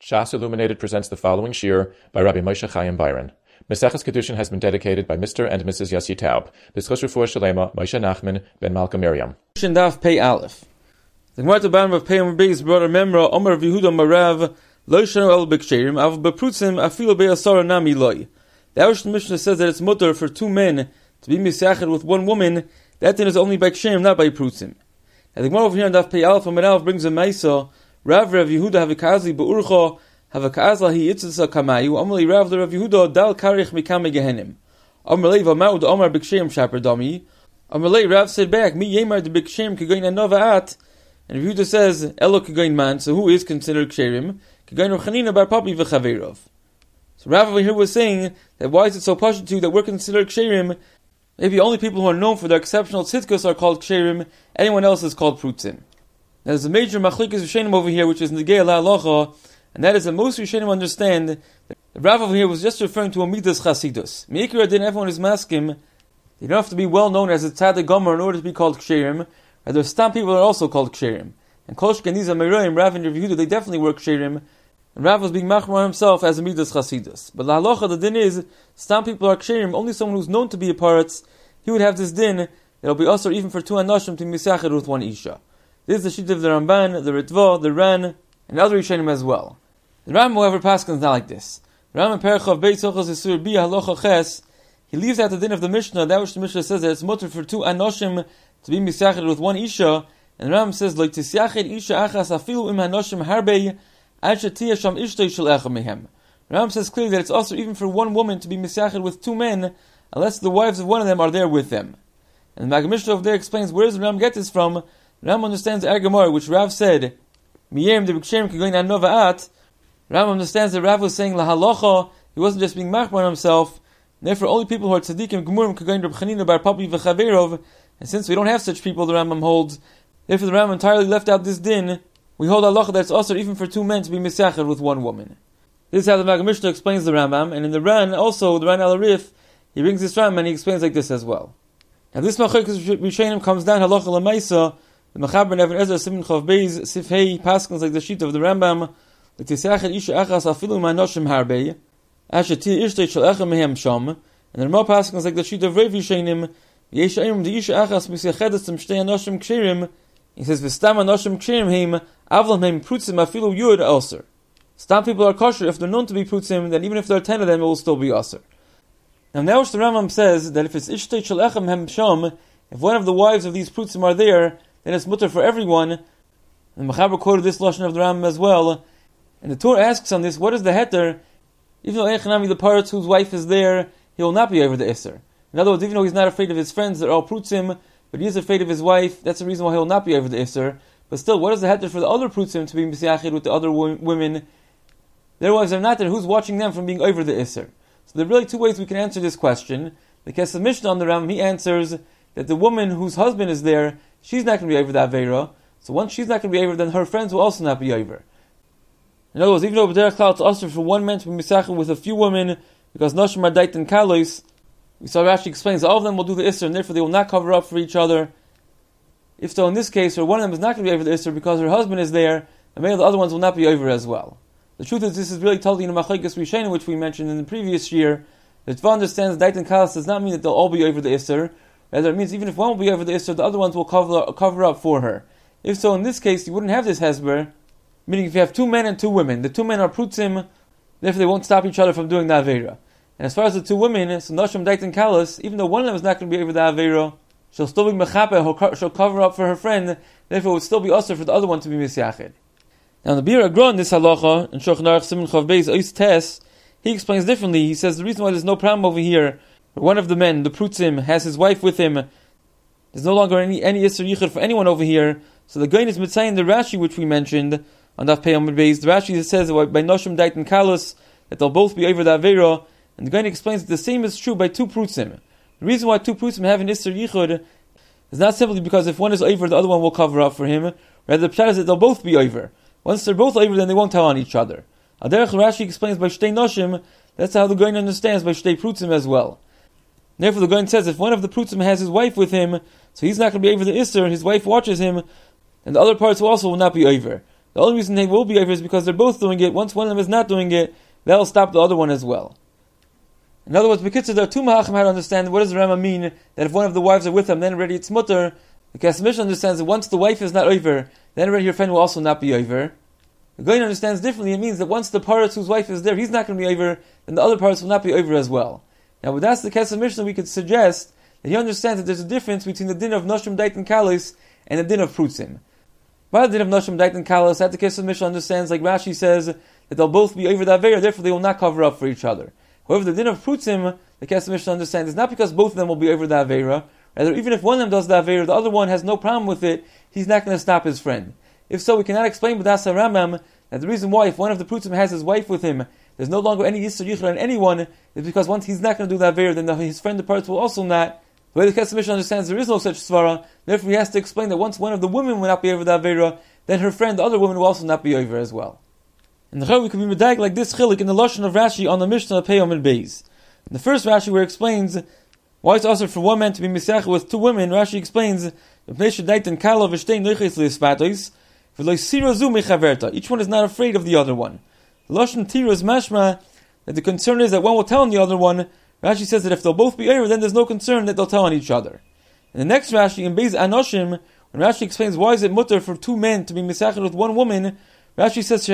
Shas Illuminated presents the following shir by Rabbi Moshe Chaim Byron. Meseches Kedushin has been dedicated by Mr. and Mrs. Yossi Taub. This Chos Refuah Shalema, Moshe Nachman, Ben Malka Miriam. Daf Pei Aleph. The Gemara to Ban of Pei Amrbeis brother Memra Omer Yehuda Marav Lo Shanu El B'Ksherim Av B'Prutzim Afilu Be'asara Nami Loi. The Arush Mishnah says that it's mutter for two men to be misached with one woman. That then is only by Ksherim, not by Prutzim. And the Gemara over here in Daf Pei Aleph Amarav brings a Maisa. Rav Yehuda Havikazi Be'urcha Havakazla Hi Yitzisa Kamayu Amalei Rav Rav Yehuda Dal Karich Mikame Gehenim Amalei Vamaud Omar B'Kshem Shaper Dami Amalei Rav said back Mi Yemar de B'Kshem Kegain Anova and Yehuda says Elo Kegain Man, so who is considered Ksherim? Kegain Chanina Bar Papi V'Chaverov. So Rav over here was saying that why is it so pashut that we're considered Ksherim? Maybe only people who are known for their exceptional tzidkus are called Ksherim. Anyone else is called Prutzim. There's a major machlikas Rishonim over here, which is Negei Halacha, and that is that most Rishonim understand that the Rav over here was just referring to a midas chasidus. Meikra din everyone is maskim. You don't have to be well known as a tzaddik gomer in order to be called ksherim. Rather, some people are also called ksherim. And Kol Shkeniza Meroim, Rav and Rav Yehuda, they definitely were ksherim. And Rav was being machmar himself as a midas chasidus. But la halacha, the din is, some people are ksherim. Only someone who's known to be a paratz, he would have this din that will be also even for two anashim to be misached with one isha. This is the sheet of the Ramban, the Ritva, the Ran, and other Rishonim as well. The Ram, however, paskins not like this. The Ram in Perichav Beit Sochos Yisur Bi Halacha Ches, he leaves out the din of the Mishnah, that which the Mishnah says that it's mutter for two anoshim to be misached with one isha, and the Ram says like tisyached isha achas afilu im hanoshim harbei ad shetiyah sham ishtay shel echa mehem. The Ram says clearly that it's also even for one woman to be misached with two men, unless the wives of one of them are there with them. And the Maggid Mishnah over there explains where does the Ram get this from. Ram understands the Gemara, which Rav said, Miyem de B'Ksherim Kegoin Anova. Ram understands that Rav was saying La Halacha, he wasn't just being machmar himself, and therefore only people who are tzaddikim gemurim Kegoin Reb Chanina Bar Papi V'Chaverov, and since we don't have such people, the Rambam holds, therefore the Rambam entirely left out this din, we hold halacha that it's also even for two men to be misached with one woman. This is how the Maggid Mishnah explains the Rambam, and in the Ran, also, the Ran Al-Arif, he brings this Ram and he explains like this as well. Now this Machlokes Rishonim comes down halacha l'maisa. The Mechaber Even Ezra Simin Chav Beis Sifhei paskins like the sheet of the Rambam. The Tisachet Isha Achas Afilu Manoshim Harbei Asheti Ishtei Shel Echa Mehem Sham. And the Rambam paskins like the sheet of Rev Yishenim. Yesh Ayim the Isha Achas Misyachedes Sim Shtei Anoshim Ksherim. He says V'Stam Anoshim Ksherim Heim Avlam Heim Prutzim Afilu Yud Elser. Stam people are kosher if they're known to be Prutzim. Then even if there are 10 of them, it will still be Elser. Now which the Rambam says that if it's Ishtei Shel Echa Mehem Sham, if one of the wives of these Prutzim are there, then it's mutter for everyone. And the Mechaber quoted this lashon of the Rambam as well. And the Torah asks on this, what is the heter? Even though Echanami, the paratz whose wife is there, he will not be over the Isser. In other words, even though he's not afraid of his friends, they're all prutzim, but he is afraid of his wife, that's the reason why he will not be over the Isser. But still, what is the heter for the other prutzim to be misachid with the other women? Their wives are not there, who's watching them from being over the Isser? So there are really two ways we can answer this question. Because the Mishnah on the Rambam, he answers that the woman whose husband is there, she's not going to be over the Aveira. So once she's not going to be over, then her friends will also not be over. In other words, even though B'derech Klal it's also for one man to be misachid with a few women, because Noshim are dait and Kalos, we saw Rashi explains all of them will do the Isser, and therefore they will not cover up for each other. If so, in this case, or one of them is not going to be over the Isser because her husband is there, and many of the other ones will not be over as well. The truth is, this is really totally in the Machlokes Rishonim, which we mentioned in the previous year. That Tva understands dait and Kalos does not mean that they'll all be over the Isser. Rather, it means even if one will be over the Isser, the other ones will cover up for her. If so, in this case, you wouldn't have this hesber, meaning if you have two men and two women, the two men are prutzim, therefore they won't stop each other from doing the Aveira. And as far as the two women, so Noshim, Dait, and Kalas, even though one of them is not going to be over the Aveira, she'll still be mechape, she'll cover up for her friend, therefore it would still be usher for the other one to be misyachid. Now the Bir Agron, this halacha, in Shulchan Aruch Siman Chav Beis Ois Tes, he explains differently. He says the reason why there's no problem over here, one of the men, the prutzim, has his wife with him. There's no longer any Yisr Yichud for anyone over here. So the Gain is mitzayin the Rashi which we mentioned on Daf Pei Amud Beis. The Rashi says by Noshim Dait and Kalos that they'll both be over the Aveira. And the Gain explains that the same is true by two prutzim. The reason why two prutzim have an Yisr Yichud is not simply because if one is over, the other one will cover up for him. Rather, the pshat is that they'll both be over. Once they're both over, then they won't tell on each other. Aderech Rashi explains by Shtei Noshim. That's how the Gain understands by Shtei prutzim as well. Therefore, the Gaon says if one of the prutzim has his wife with him, so he's not going to be over the Isser, his wife watches him, and the other parts also will not be over. The only reason they will be over is because they're both doing it. Once one of them is not doing it, that'll stop the other one as well. In other words, Bekitzer, there are two Mahachim how to understand what does the Rama mean that if one of the wives are with him, then already it's mutter. The Kesef Mishnah understands that once the wife is not over, then already your friend will also not be over. The Goyin understands differently. It means that once the Paras whose wife is there, he's not going to be over, then the other Paras will not be over as well. Now, with that's the Kesef Mishnah, we could suggest that he understands that there's a difference between the din of Noshim Dait and Kalis and the din of Prutzim. By the din of Noshim Dait and Kalis, that the Kesef Mishnah understands, like Rashi says, that they'll both be over the Aveira, therefore they will not cover up for each other. However, the din of Prutzim, the Kesef Mishnah understands, is not because both of them will be over the Aveira. Rather, even if one of them does the Aveira, the other one has no problem with it, he's not going to stop his friend. If so, we cannot explain with Asa Rambam that the reason why, if one of the Prutzim has his wife with him, there's no longer any Yisur Yichud on anyone, is because once he's not going to do the Aveira, then his friend, the Paras, will also not. The way the Kesef Mishnah understands, there is no such Svara, therefore he has to explain that once one of the women will not be over the Aveira, then her friend, the other woman, will also not be over as well. In the Chav, we can be medag like this chilik in the Lashon of Rashi on the Mishnah Peyom and Beis. In the first Rashi, where it explains why it's also for one man to be misach with two women, Rashi explains each one is not afraid of the other one. The Lashon Tira is mashma that the concern is that one will tell on the other one. Rashi says that if they'll both be over, then there's no concern that they'll tell on each other. In the next Rashi, in Beis Anoshim, when Rashi explains why is it mutter for two men to be misach with one woman, Rashi says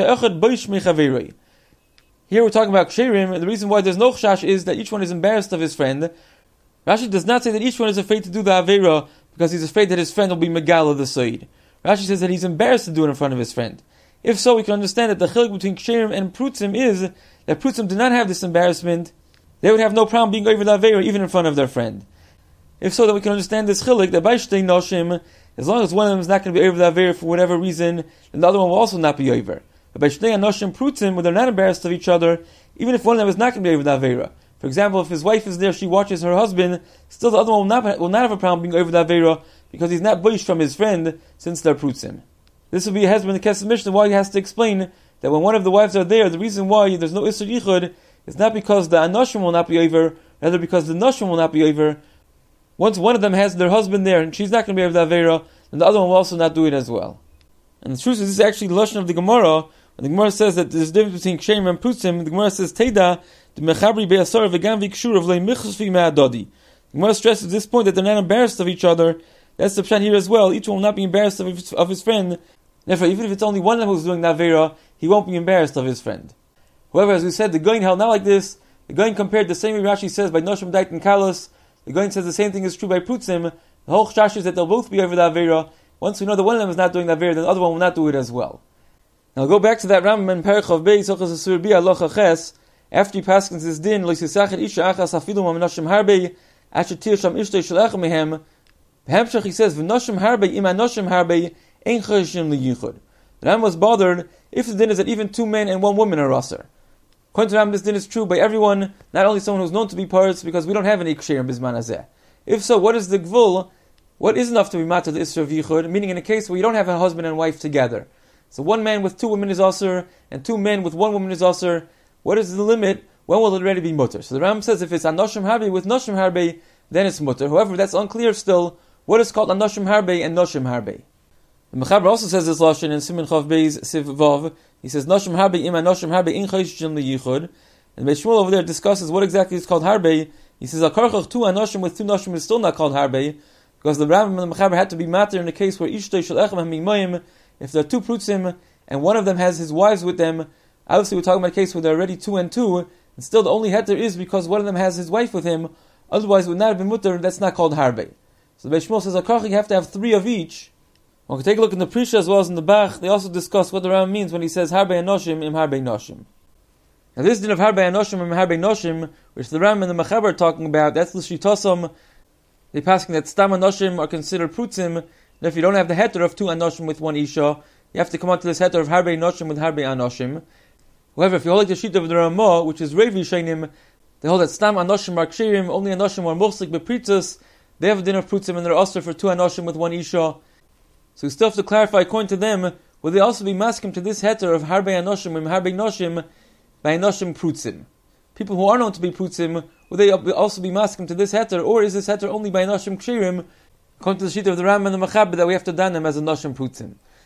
here we're talking about ksherim, and the reason why there's no chash is that each one is embarrassed of his friend. Rashi does not say that each one is afraid to do the Aveira because he's afraid that his friend will be Megala the Said. Rashi says that he's embarrassed to do it in front of his friend. If so, we can understand that the chilik between ksherim and prutzim is that prutzim do not have this embarrassment. They would have no problem being over the Aveira even in front of their friend. If so, then we can understand this chilik that by shtei noshim, as long as one of them is not going to be over the Aveira for whatever reason, then the other one will also not be over. But by shtei anoshim prutzim, where they're not embarrassed of each other, even if one of them is not going to be over the Aveira. For example, if his wife is there, she watches her husband, still the other one will not have a problem being over the Aveira because he's not boish from his friend since they're prutzim. This will be a hezbollah in the Kesef Mishnah why he has to explain that when one of the wives are there, the reason why there's no Isur Yichud is not because the Anoshim will not be over, rather because the Noshim will not be over. Once one of them has their husband there and she's not going to be over the Aveira, then the other one will also not do it as well. And the truth is, this is actually the Lashon of the Gemara. When the Gemara says that there's a difference between Ksherim and Prutzim, the Gemara says, Teda, the Mechabri Be'asar V'gam V'kshur of Le'im Michosfi Me'adodi. The Gemara stresses this point that they're not embarrassed of each other. That's the pshat here as well. Each one will not be embarrassed of his friend. Therefore, even if it's only one of them who's doing the Aveira, he won't be embarrassed of his friend. However, as we said, the Goyin held not like this. The Goyin compared the same way Rashi says by Noshim Dait and Kalos. The Goyin says the same thing is true by Prutzim. The whole chash is that they'll both be over the Aveira. Once we know that one of them is not doing the Aveira, then the other one will not do it as well. Now go back to that Rambam in Perich of Beis Ochas Asur Bi Alocha Ches. After he paskins this din, Lo Yisachet Isha Achas Afilu Ma'Noshim Harbei Asher Tir Sham Ishtei Shalach Mehem. B'Hemshach he says V'Noshim Harbei Ima Noshim Harbei Ein Chayshim LeYichud. The Ram was bothered if the din is that even two men and one woman are aser. According to Ram, this din is true by everyone, not only someone who's known to be parts, because we don't have any ksherim bisman hazeh. If so, what is the gvul? What is enough to be matter the isra of yichud? Meaning in a case where you don't have a husband and wife together. So one man with two women is aser, and two men with one woman is aser. What is the limit? When will it already be mutter? So the Ram says if it's anoshim harbe with noshim harbe, then it's mutter. However, that's unclear still. What is called anoshim harbe and noshim harbe? The Mechaber also says this lashon in Siman Chav Beis Siv Vav. He says noshim harbe ima noshim harbe in chayshim liyichud. And Beis Shmuel over there discusses what exactly is called harbe. He says akarchach two anoshim with two noshim is still not called harbe because the Rambam and the Mechaber had to be matter in the case where ishtay shel echem hamimayim. If there are two prutzim and one of them has his wives with them, obviously we're talking about a case where they're already two and two, and still the only heter is because one of them has his wife with him. Otherwise, it would not have been mutter. That's not called harbe. So the Beis Shmuel says akarchach you have to have three of each. One can take a look in the Prisha as well as in the Bach. They also discuss what the Rambam means when he says Harbe Anoshim im Harbe Noshim. Now this din of Harbe Anoshim im Harbe Noshim, which the Rambam and the Mechaber are talking about, that's l'shitosam. They passing that Stam Anoshim are considered prutzim. And if you don't have the heter of two Anoshim with one Isha, you have to come out to this heter of Harbe Noshim with Harbe Anoshim. However, if you hold like the sheet of the Ramah, which is Revi Shainim, they hold that Stam Anoshim are kshirim, only Anoshim are mochzik bepritzas. They have a din of prutzim and they're also for two Anoshim with one Isha. So we still have to clarify, according to them, will they also be maskim to this heter of Harbe Anoshim and Harbe Noshim by Anoshim Prutzim? People who are known to be Prutzim, will they also be maskim to this heter, or is this heter only by Anoshim Kshirim, according to the sheet of the Ram and the Mechaber, that we have to dan them as a Noshim Prutzim?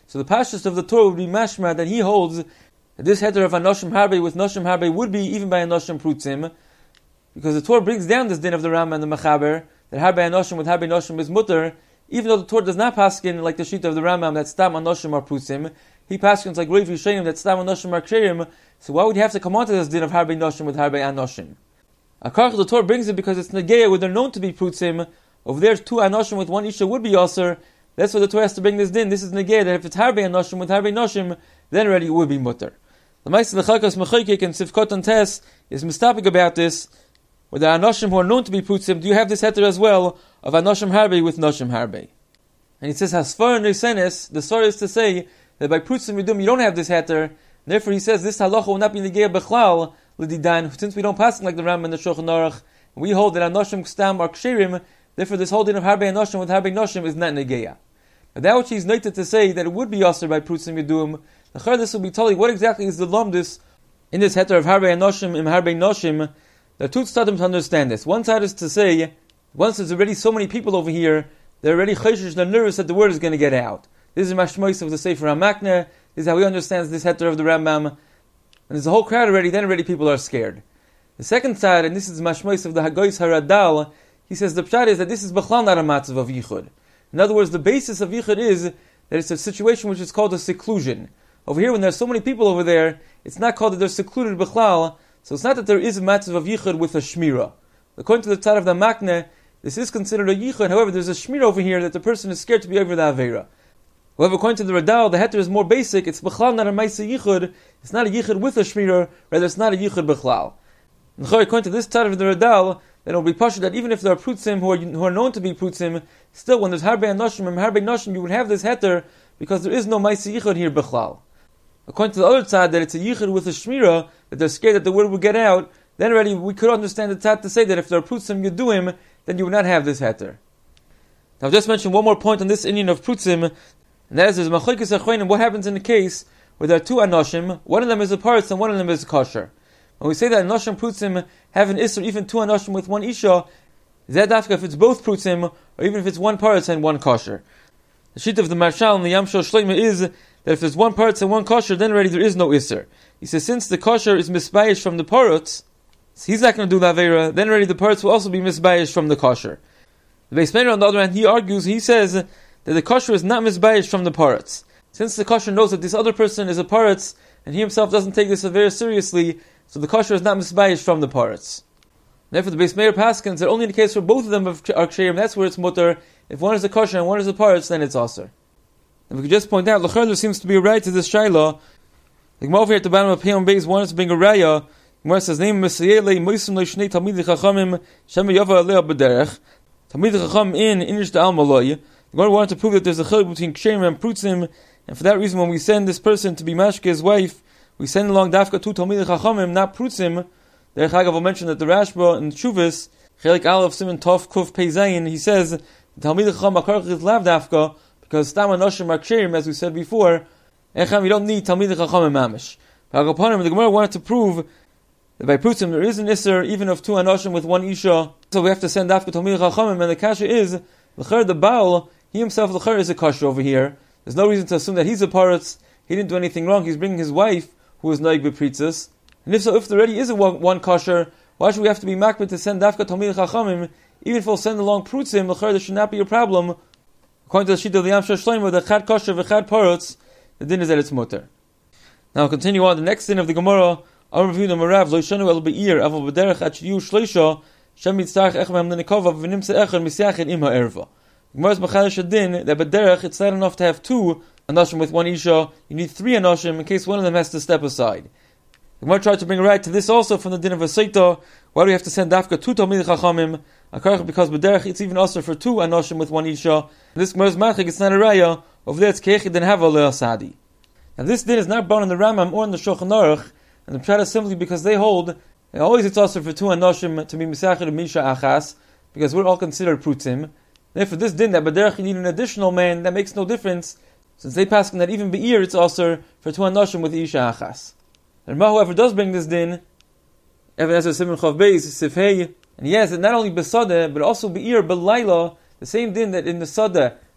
So the pashtus of the Torah would be mashma that he holds that this heter of anoshim harbe with noshim harbe would be even by anoshim prutzim, because the Torah brings down this din of the Rambam and the Mechaber that harbe anoshim with harbe noshim is mutter, even though the Torah does not paskin like the sheet of the Rambam that stam anoshim are prutzim. He paskins like Rav Yishayim that stam anoshim are ksherim. So why would you have to come on to this din of harbe noshim with harbe anoshim? Akarach the Torah brings it because it's negeya where they're known to be prutzim. Over there, two anoshim with one isha would be aser. That's why the Torah has to bring this din. This is negeya that if it's harbe anoshim with harbe noshim, then already it would be mutter. The Ma'aseh L'Chalkas Mechaykik and Sivkot and Tes is mistapik about this. With the anoshim who are known to be prutzim, do you have this heter as well of anoshim harbe with noshim harbe? And he says hasvar neisenes. The story is to say that by prutzim yidum you don't have this heter. Therefore, he says this halacha will not be negeya bechlal l'didan. Since we don't pass like the Rambam and the Shulchan Aruch, we hold that anoshim stam are ksherim. Therefore, this whole din of harbe anoshim with harbe noshim is not negeya. But that which he's noted to say that it would be aser by prutzim yidum. The chayr this will be telling what exactly is the lumdus in this heter of harbe anoshim im harbe noshim. There are two tzadim to understand this. One side is to say, once there's already so many people over here, they're already chayshish, they're nervous that the word is going to get out. This is mashmois of the Sefer HaMakneh. This is how he understands this heter of the Rambam. And there's a whole crowd already, then already people are scared. The second side, and this is mashmois of the Hagois Haradal, he says the pshat is that this is b'chlal not a matzav of yichud. In other words, the basis of yichud is that it's a situation which is called a seclusion. Over here, when there's so many people over there, it's not called that they're secluded b'chlal. So it's not that there is a matzav of yichud with a shmira. According to the tzad of the Makneh, this is considered a yichud. However, there's a shmira over here that the person is scared to be over the avera. However, according to the Radal, the heter is more basic. It's b'chlal not a ma'aseh yichud. It's not a yichud with a shmira. Rather, it's not a yichud b'chlal. According to this tzad of the Radal, then it will be pashut that even if there are prutzim who are known to be prutzim, still when there's harbe anoshim and harbe noshim, you would have this heter because there is no ma'aseh yichud here b'chlal. According to the other tzad, that it's a yichud with a shmira, that they're scared that the word will get out, then already we could understand the tzad to say that if there are prutzim yeduim, then you would not have this heter. Now I've just mentioned one more point on this inyan of prutzim, and that is there's machlokes achronim. What happens in the case where there are two anoshim, one of them is a paritz and one of them is kosher. When we say that anoshim prutzim have an isser, even two anoshim with one isha, zeh dafka if it's both prutzim, or even if it's one paritz and one kosher. The sheet of the Marshal and the Yamshel Shleima is that if there's one paritz and one kosher, then already there is no isser. He says since the kosher is misbayish from the paritz, so he's not going to do the avera, then already the paritz will also be misbayish from the kosher. The Beis Meir on the other hand, he argues, he says that the kosher is not misbayish from the paritz. Since the kosher knows that this other person is a paritz, and he himself doesn't take this avera seriously, so the kosher is not misbayish from the paritz. Therefore the Beis Meir paskins that only in the case where both of them are ksherim, that's where it's mutter. If one is a kosher and one is a paritz, then it's aser. And we could just point out, l'chayr there seems to be a right to this shayla. The Gemara over here at the bottom of Peyam Beis wanted to bring a raya. The Gemara says, "Name Mesayele Moisim Leishnei Talmidei Chachamim Shem Yava Alei B'derech Talmidei Chacham in Inish Da'al Maloi." The Gemara wanted to prove that there's a chiluk between ksherim and prutzim, and for that reason, when we send this person to be mashke his wife, we send along dafka to Talmidei Chachamim, not prutzim. The Chagav will mention that the Rashba and Shuvas Chelik Aleph Siman Tov Kuf Pei Zayin, he says Talmidei Chacham Akarach is lav dafka. Because Stam Anoshim are ksherim, as we said before, Echam, you don't need Talmidei Chachamim mamish. But Agaponim, the Gemara wanted to prove that by prutzim there is an isser even of two Anoshim with one isha. So we have to send after Talmidei Chachamim, and the kasha is l'cher the Baal, he himself l'cher is a kasha over here. There's no reason to assume that he's a paritz. He didn't do anything wrong. He's bringing his wife who is noig b'pritzas. And if so, if there already is a one kasher, why should we have to be makbid to send dafka Talmidei Chachamim? Even if we'll send along prutzim, l'cher there should not be a problem. According to the sheet of the Yamshel Shleima, the chad kosher v'chad parutz, the din is that it's mutter. Now we'll continue on the next din of the Gemara. Our review number Rav lo yishanu el be'ir avol b'derech at shliu shleisha shem mitzarech echem hamnenikova v'nimtze echad misyachin im ha'erva. The Gemara is machalish a din that b'derech it's not enough to have two anoshim with one isha. You need three anoshim in case one of them has to step aside. The Gemara tried to bring a right to this also from the din of a seita. Why do we have to send dafka two Talmidei Chachamim? Because b'derech it's even also for two anoshim with one isha. This Gemara is machik, it's not a raya. Over there it's keichid and hava le'asadi. Now this din is not born in the Rambam or in the Shulchan Aruch, and the pshat is simply because they hold that always it's also for two anoshim to be misachid and misha achas, because we're all considered prutzim. Therefore this din that b'derech you need an additional man, that makes no difference, since they pass that even be'ir it's also for two anoshim with isha achas. The Rambam, however, does bring this din, even as a Simon Chav Beis, Sifhei, and yes, not only besada, but also be'ir, belayla, the same din that in the sada,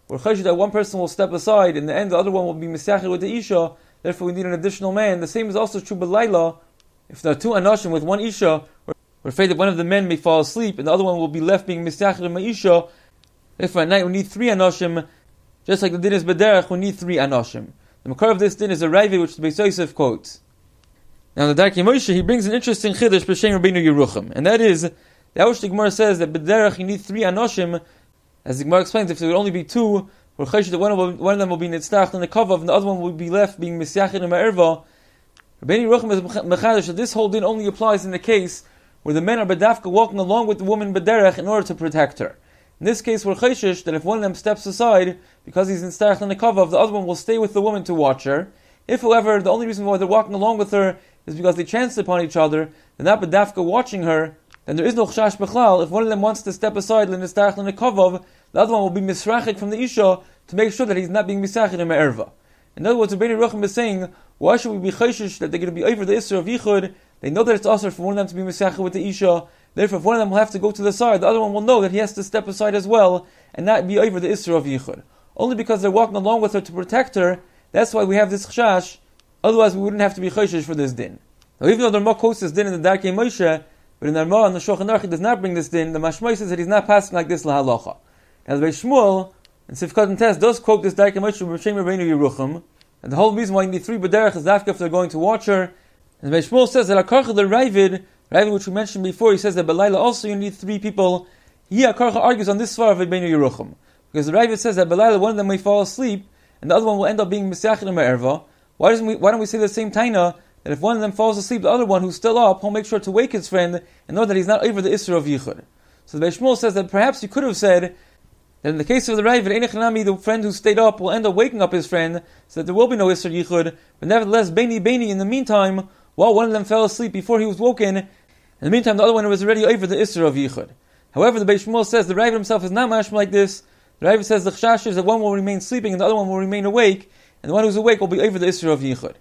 we're chayshid that one person will step aside, in the end the other one will be misyachid with the isha, therefore we need an additional man. The same is also true b'layla. If there are two anashim with one isha, we're afraid that one of the men may fall asleep, and the other one will be left being misyachid with isha. Therefore at night we need three anashim, just like the din is b'derech, we need three anashim. The makar of this din is a raive which the Beis Yosef quotes. Now the Darkei Moshe, he brings an interesting chiddush b'shem Rabbeinu Yerucham, and that is, the Arush Gemara says that b'derech you need three anoshim. As the Gemara explains, if there would only be two, we're chayshid that one of them will be nitztach in the kavav, and the other one will be left being misyachid in ma'erva. Rabbeinu Yerucham is mechadash that this whole din only applies in the case where the men are bedafka walking along with the woman b'derech in order to protect her. In this case, we're chayshish that if one of them steps aside because he's nitztach in the kavav, the other one will stay with the woman to watch her. If, however, the only reason why they're walking along with her is because they chanced upon each other, they're not bedafka watching her, then there is no chashash b'chlal. If one of them wants to step aside l'nistarach l'nekavav, the other one will be misrachik from the isha to make sure that he's not being misachid in ma'erva. In other words, Rabbeinu Yerucham is saying, why should we be chayshish that they're going to be over the isra of yichud? They know that it's asur for one of them to be misachid with the isha. Therefore, if one of them will have to go to the side, the other one will know that he has to step aside as well and not be over the isra of yichud. Only because they're walking along with her to protect her, that's why we have this chashash. Otherwise, we wouldn't have to be chayshish for this din. Now, even though the Rama quotes this din in the Darkei Moshe, but in the Rama and the Shulchan Aruch does not bring this din, the Mashmai says that he's not passing like this lahalacha. Now the Beis Shmuel and Sifkat and Tes does quote this Darkei Moshe b'shem Rabbeinu Yerucham, and the whole reason why you need three b'derech is after if they're going to watch her. And the Beis Shmuel says that akarcha the Ravid which we mentioned before, he says that b'layla also you need three people. He akarcha argues on this svar of Rabbeinu Yerucham, because the Ravid says that b'layla one of them may fall asleep, and the other one will end up being misyachid in ma'erva. Why don't we say the same taina? That if one of them falls asleep, the other one who's still up, he'll make sure to wake his friend and know that he's not over the Isra of Yichud. So the Beis Shmuel says that perhaps you could have said that in the case of the Ravid, the friend who stayed up will end up waking up his friend, so that there will be no Isra Yichud, but nevertheless, Beini, in the meantime, while one of them fell asleep before he was woken, in the meantime the other one was already over the Isra of Yichud. However, the Beis Shmuel says the Ravid himself is not mashma like this. The Ravid says the chashash is that one will remain sleeping and the other one will remain awake, and the one who's awake will be over the Isra of Yichud.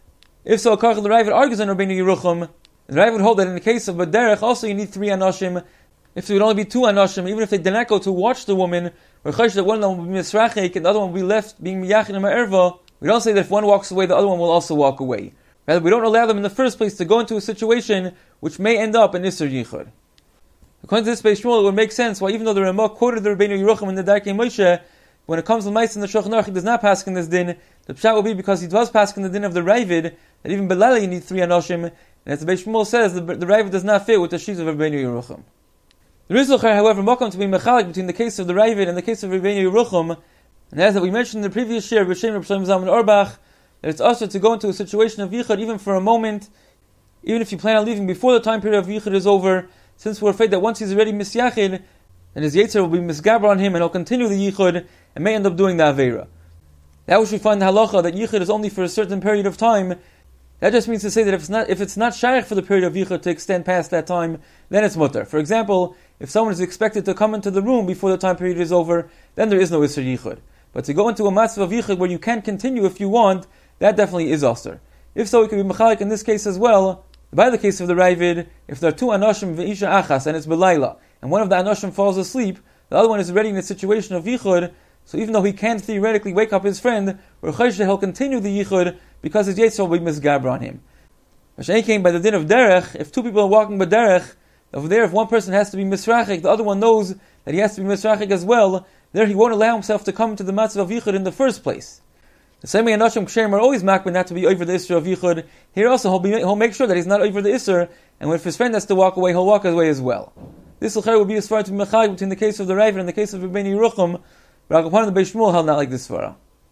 If so, Karchel the Ravid argues on Rabbeinu Yerucham. The Ravid would hold that in the case of Baderech, also you need three anashim. If there would only be two anashim, even if they did not go to watch the woman, we're chayish that one of them will be misrachik and the other one will be left being miyachin and ma'erva. We don't say that if one walks away, the other one will also walk away. Rather, we don't allow them in the first place to go into a situation which may end up in Isser Yichud. According to this Beis Shmuel, it would make sense why even though the Ramah quoted the Rabbeinu Yerucham in the Darkei Moshe, when it comes to Ma'is in the Shulchan Aruch, he does not pass in this din. The pshat will be because he does pass in the din of the Ravid, that even Belala you need three anoshim, and as the Beis Shmuel says, the Ravid does not fit with the sheet of Rabbeinu Yerucham. There is, however, makom to be mechalik between the case of the Ravid and the case of Rabbeinu Yerucham, and as that we mentioned in the previous year, B'Shem Reb Shlomo Zalman Auerbach, that it's also to go into a situation of Yichud even for a moment, even if you plan on leaving before the time period of Yichud is over, since we're afraid that once he's already misyachid, then his Yetzer will be misgaber on him and he'll continue the Yichud and may end up doing the Aveira. That which we find in halacha that Yichud is only for a certain period of time, that just means to say that if it's not shaykh for the period of Yichud to extend past that time, then it's mutter. For example, if someone is expected to come into the room before the time period is over, then there is no Isser Yichud. But to go into a matzav of Yichud where you can continue if you want, that definitely is asur. If so, it could be mechalik in this case as well. By the case of the Ravid, if there are two anoshim ve'isha achas and it's belayla, and one of the anoshim falls asleep, the other one is already in a situation of yichud, so even though he can theoretically wake up his friend, we're chayish he'll continue the yichud because his yetzer will be misgaber on him. Mashiach came by the din of derech. If two people are walking by derech, over there if one person has to be misrachik, the other one knows that he has to be misrachik as well, there he won't allow himself to come to the matzav of yichud in the first place. The same way Anoshim Ksherim are always makbid not to be over the Isser of Yichud, here also he'll make sure that he's not over the Isser, and if his friend has to walk away, he'll walk away as well. This will be as far to be mechalik between the case of the Ravid and the case of Rabbeinu Yerucham, but Al-Kapan and the Beis Shmuel held not like this svara.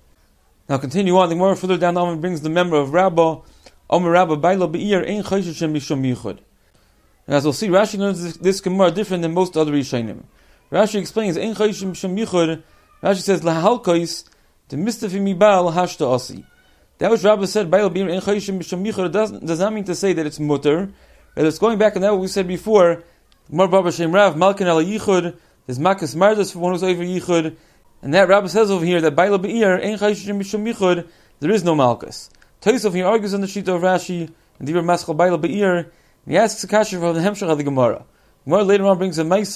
Now continue on, the Gemara further down the Amr brings the member of Rabbah, Omer Rabbah, Bailo Be'ir, Ein Chayshishem Mishum Yichud. As we'll see, Rashi learns this Gemara different than most other Rishonim. Rashi explains, Ein Chayshishem Mishum Yichud, Rashi says, Lahalkois, the mistafi mibal hashta asi. That which Rabbah said, Bailo Be'ir, Ein Chayshishem Mishum Yichud, does not mean to say that it's mutter, but it's going back on that what we said before, Gemara Baba Shem Rav, Malkin ala Yichud, there's Makas Mardas for one who's over Yichud, and that Rabbah says over here that Bailo Be'ir, Ein Chayshishem Mishum Yichud, there is no Malkas. Tosaf here argues on the sheet of Rashi, and Dibur Maschal Bailo Be'ir, and he asks a kasha from the Hemshach of the Gemara. Gemara later on brings a Maisa,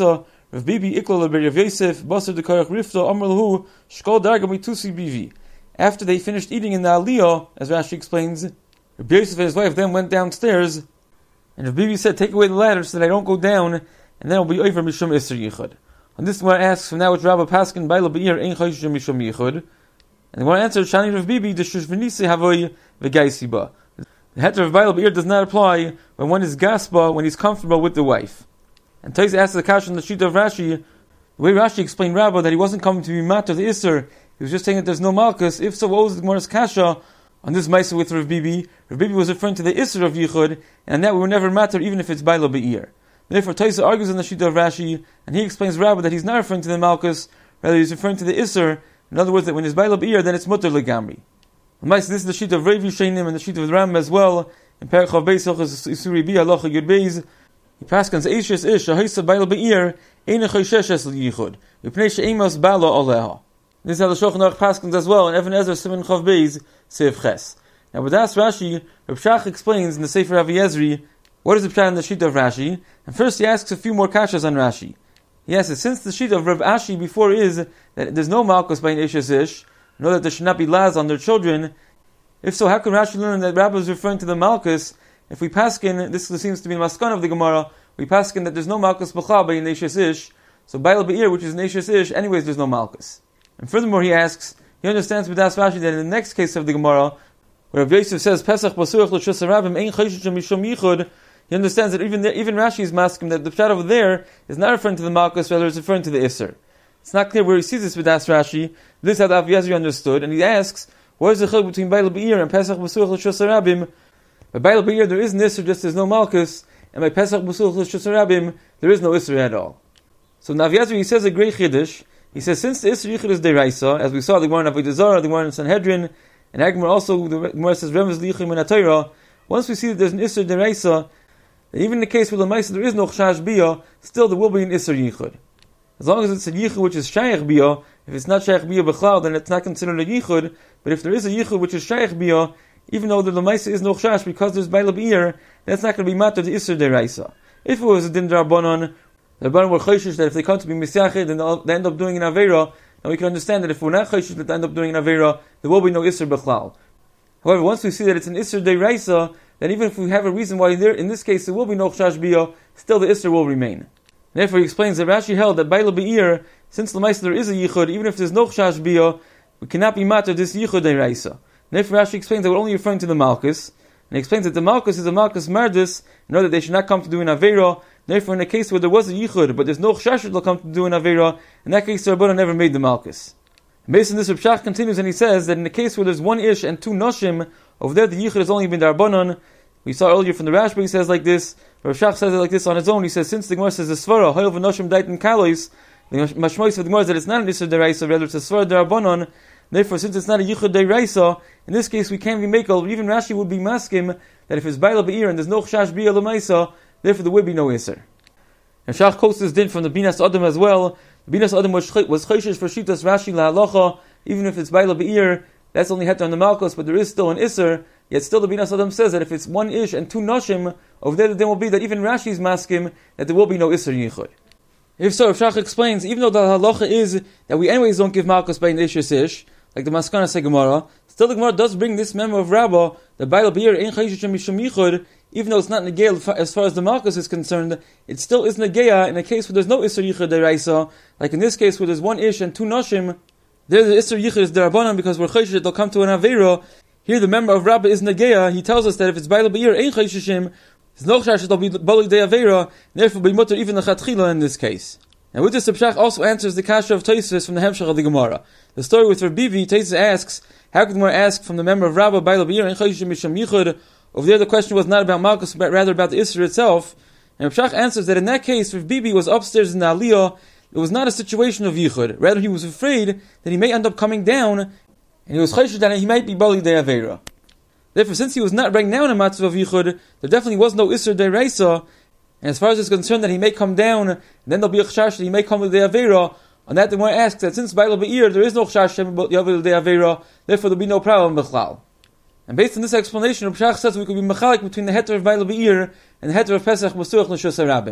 Rav Bibi Iklal Rav Yosef Basar de Korach Rifta Amar Lahu Shkol Darga Mitusi Bivi. After they finished eating in the Aliyah, as Rashi explains, Rav Yosef and his wife then went downstairs, and Rav Bibi said, "Take away the ladder so that I don't go down, and then I'll be over Mishum Isser Yichud." On this, the Gemara asks, "From now which Rabbi Paskin Baila Be'ir Ein Chayshim Mishum Yichud?" And the Gemara answered, "Shani Rav Bibi D'Shush V'Nisi Havoy V'Gaisiba." The heter of Baila Be'ir does not apply when one is gaspa, when he's comfortable with the wife. And Tais asks the question on the sheet of Rashi, the way Rashi explained Rabba that he wasn't coming to be matter the Isser, he was just saying that there's no Malkus. If so, what was the Gemara's kasha on this Maisa with Rav Bibi? Rav Bibi was referring to the Isser of Yichud, and that will never matter even if it's Baila Be'ir. Therefore, Taisa argues on the sheet of Rashi, and he explains Rabba that he's not referring to the Malkus, rather he's referring to the Isser. In other words, that when it's Baila Be'ir, then it's Mutter Legamri. This is the sheet of Rav Yishainim and the sheet of the Ram as well. In Perich Chav Beis Hilchos Isuri Bi Halacha Yud Beis, he paskins Eishes Ish Shahoisa Baila Be'ir Ein Chosheshes L'Yichud V'Pnei She'emos Bala Aleha. This is how the Shulchan Aruch paskins as well in Even Ezer Siman Chav Beis Seif Ches. Now with that Rashi, Reb Shach explains in the Sefer Rav Yezri what is the pshat in the sheet of Rashi, and first he asks a few more kashas on Rashi. He asks, since the sheet of Rav Ashi before is that there's no malchus by an Eishes Ish, know that there should not be laz on their children, if so, how can Rashi learn that Rabbi is referring to the malchus? If we paskin, this seems to be the maskan of the Gemara, we paskin that there's no malchus b'cha by an Eishes Ish, so Baila Be'ir, which is an Eishes Ish, anyways there's no malchus. And furthermore he asks, he understands with Das Rashi that in the next case of the Gemara, where Rav Yosef says, Pesach Basuach L'Shus Harabim Ein Chayshim Mishum Yichud, he understands that even Rashi is masking that the pshat over there is not referring to the malchus, rather it's referring to the Isser. It's not clear where he sees this with Das Rashi. This is how the Rav Yezri understood, and he asks, what is the chiluk between Baila Be'ir and Pesach Basuach L'Shus Harabim? By Baila Be'ir there is an Isser, just there's no malchus, and by Pesach Basuach L'Shus Harabim there is no Isser at all. So Rav Yezri, he says a great chiddush. He says, since the Isser Yichud is Deraisa, as we saw the Gemara in Avodah Zarah, the Gemara in Sanhedrin, and Agmar also, the Gemara says, Remez Lichim in HaTorah, once we see that there's an Isser Deraisa, even in the case where the Maisa there is no Chash Biyah, still there will be an Isser Yichud. As long as it's a Yichud which is Shaykh Biyah, if it's not Shaykh Biyah B'chlal, then it's not considered a Yichud, but if there is a Yichud which is Shaykh Biyah, even though the Maisa is no Chash, because there's Baila Be'ir, that's not going to be matter the Isser Deraisa. If it was a Din D'Rabbanan, the Rabbanan were Chayshish that if they come to be Misyachid, then they end up doing an Aveira, and we can understand that if we're not Chayshish that they end up doing an Aveira, there will be no Isser B'chlal. However, once we see that it's an Isser Deraisa, then even if we have a reason why there, in this case there will be no Chash Biyah, still the Isser will remain. Therefore he explains that Rashi held that Baila Be'ir, since the Maisa there is a Yichud, even if there's no Chash Biyah, we cannot be matter this Yichud Deraisa. Therefore Rashi explains that we're only referring to the Malchus, and he explains that the Malchus is a Malchus Mardis, in order that they should not come to do an Aveira. Therefore in a case where there was a Yichud, but there's no Chash that will come to do an Aveira, in that case the Rabbanan never made the Malchus. Based on this, Reb Shach continues and he says that in the case where there's one Ish and two Noshim, over there the Yichud has only been D'Rabbanan. We saw earlier from the Rashba, he says like this, Reb Shach says it like this on his own, he says, since the Gemara says the Svara, Hoyel v'Noshim Dait in Kalois, the Mashmois of the Gemara is that it's not an Isser Deraisa, rather it's a Svara D'Rabbanan. Therefore, since it's not a Yichud Deraisa, in this case we can't be Mekel, even Rashi would be maskim, that if it's Baila Be'ir and there's no Chash Biyah L'Maisa, therefore there would be no Isser. And Shach quotes this din from the Binas Adam as well. The Binas Adam was Chayshish for Shitas Rashi La'alacha, even if it's Baila Be'ir, that's only heter on the Malchus, but there is still an Isser, yet still the Binas Adam says that if it's one Ish and two Noshim, over there the din will be that even Rashi's maskim, that there will be no Isser Yichud. If so, if Shach explains, even though the halacha is that we anyways don't give Malchus by an Ish Ish, like the Maskana say Gemara, still the Gemara does bring this memo of Rabbah, that Baila Be'ir Ein Chayshim Mishum Yichud, even though it's not Negea as far as the Malchus is concerned, it still is Negea in a case where there's no Isser Yichud Deraisa, like in this case where there's one Ish and two Noshim, there the Isser Yichud is D'Rabbanan because we're Chayshish they'll come to an Aveira. Here the member of Rabbah is Negea, he tells us that if it's Baila Be'ir Ein Chayshishim, there's no Chash that'll be Bali De Aveira, therefore be Mutter even the Chatchila in this case. And with this, the Pshach also answers the kasha of Tosfos from the Hemshach of the Gemara. The story with Rav Bibi, Tosfos asks, how could the Gemara ask from the member of Rabbah, Baila Be'ir Ein Chayshishim Mishum Yichud? Over there the question was not about Malchus, but rather about the Isser itself. And Pshach answers that in that case, Rav Bibi was upstairs in the Aliyah, it was not a situation of Yichud. Rather he was afraid that he may end up coming down, and he was Chayshish that he might be Bali De Aveira. Therefore, since he was not right now in a matzav of Yichud, there definitely was no Isser Deraisa. And as far as it's concerned that he may come down, and then there'll be a chashash that he may come with the Aveira, on that the Gemara asks that since Baila Be'ir there is no chashash with the Aveira, therefore there'll be no problem b'chlal. And based on this explanation, Reb Shach says we could be mechalik between the heter of Baila Be'ir and the heter of Pesach Basuach L'Shus Harabim.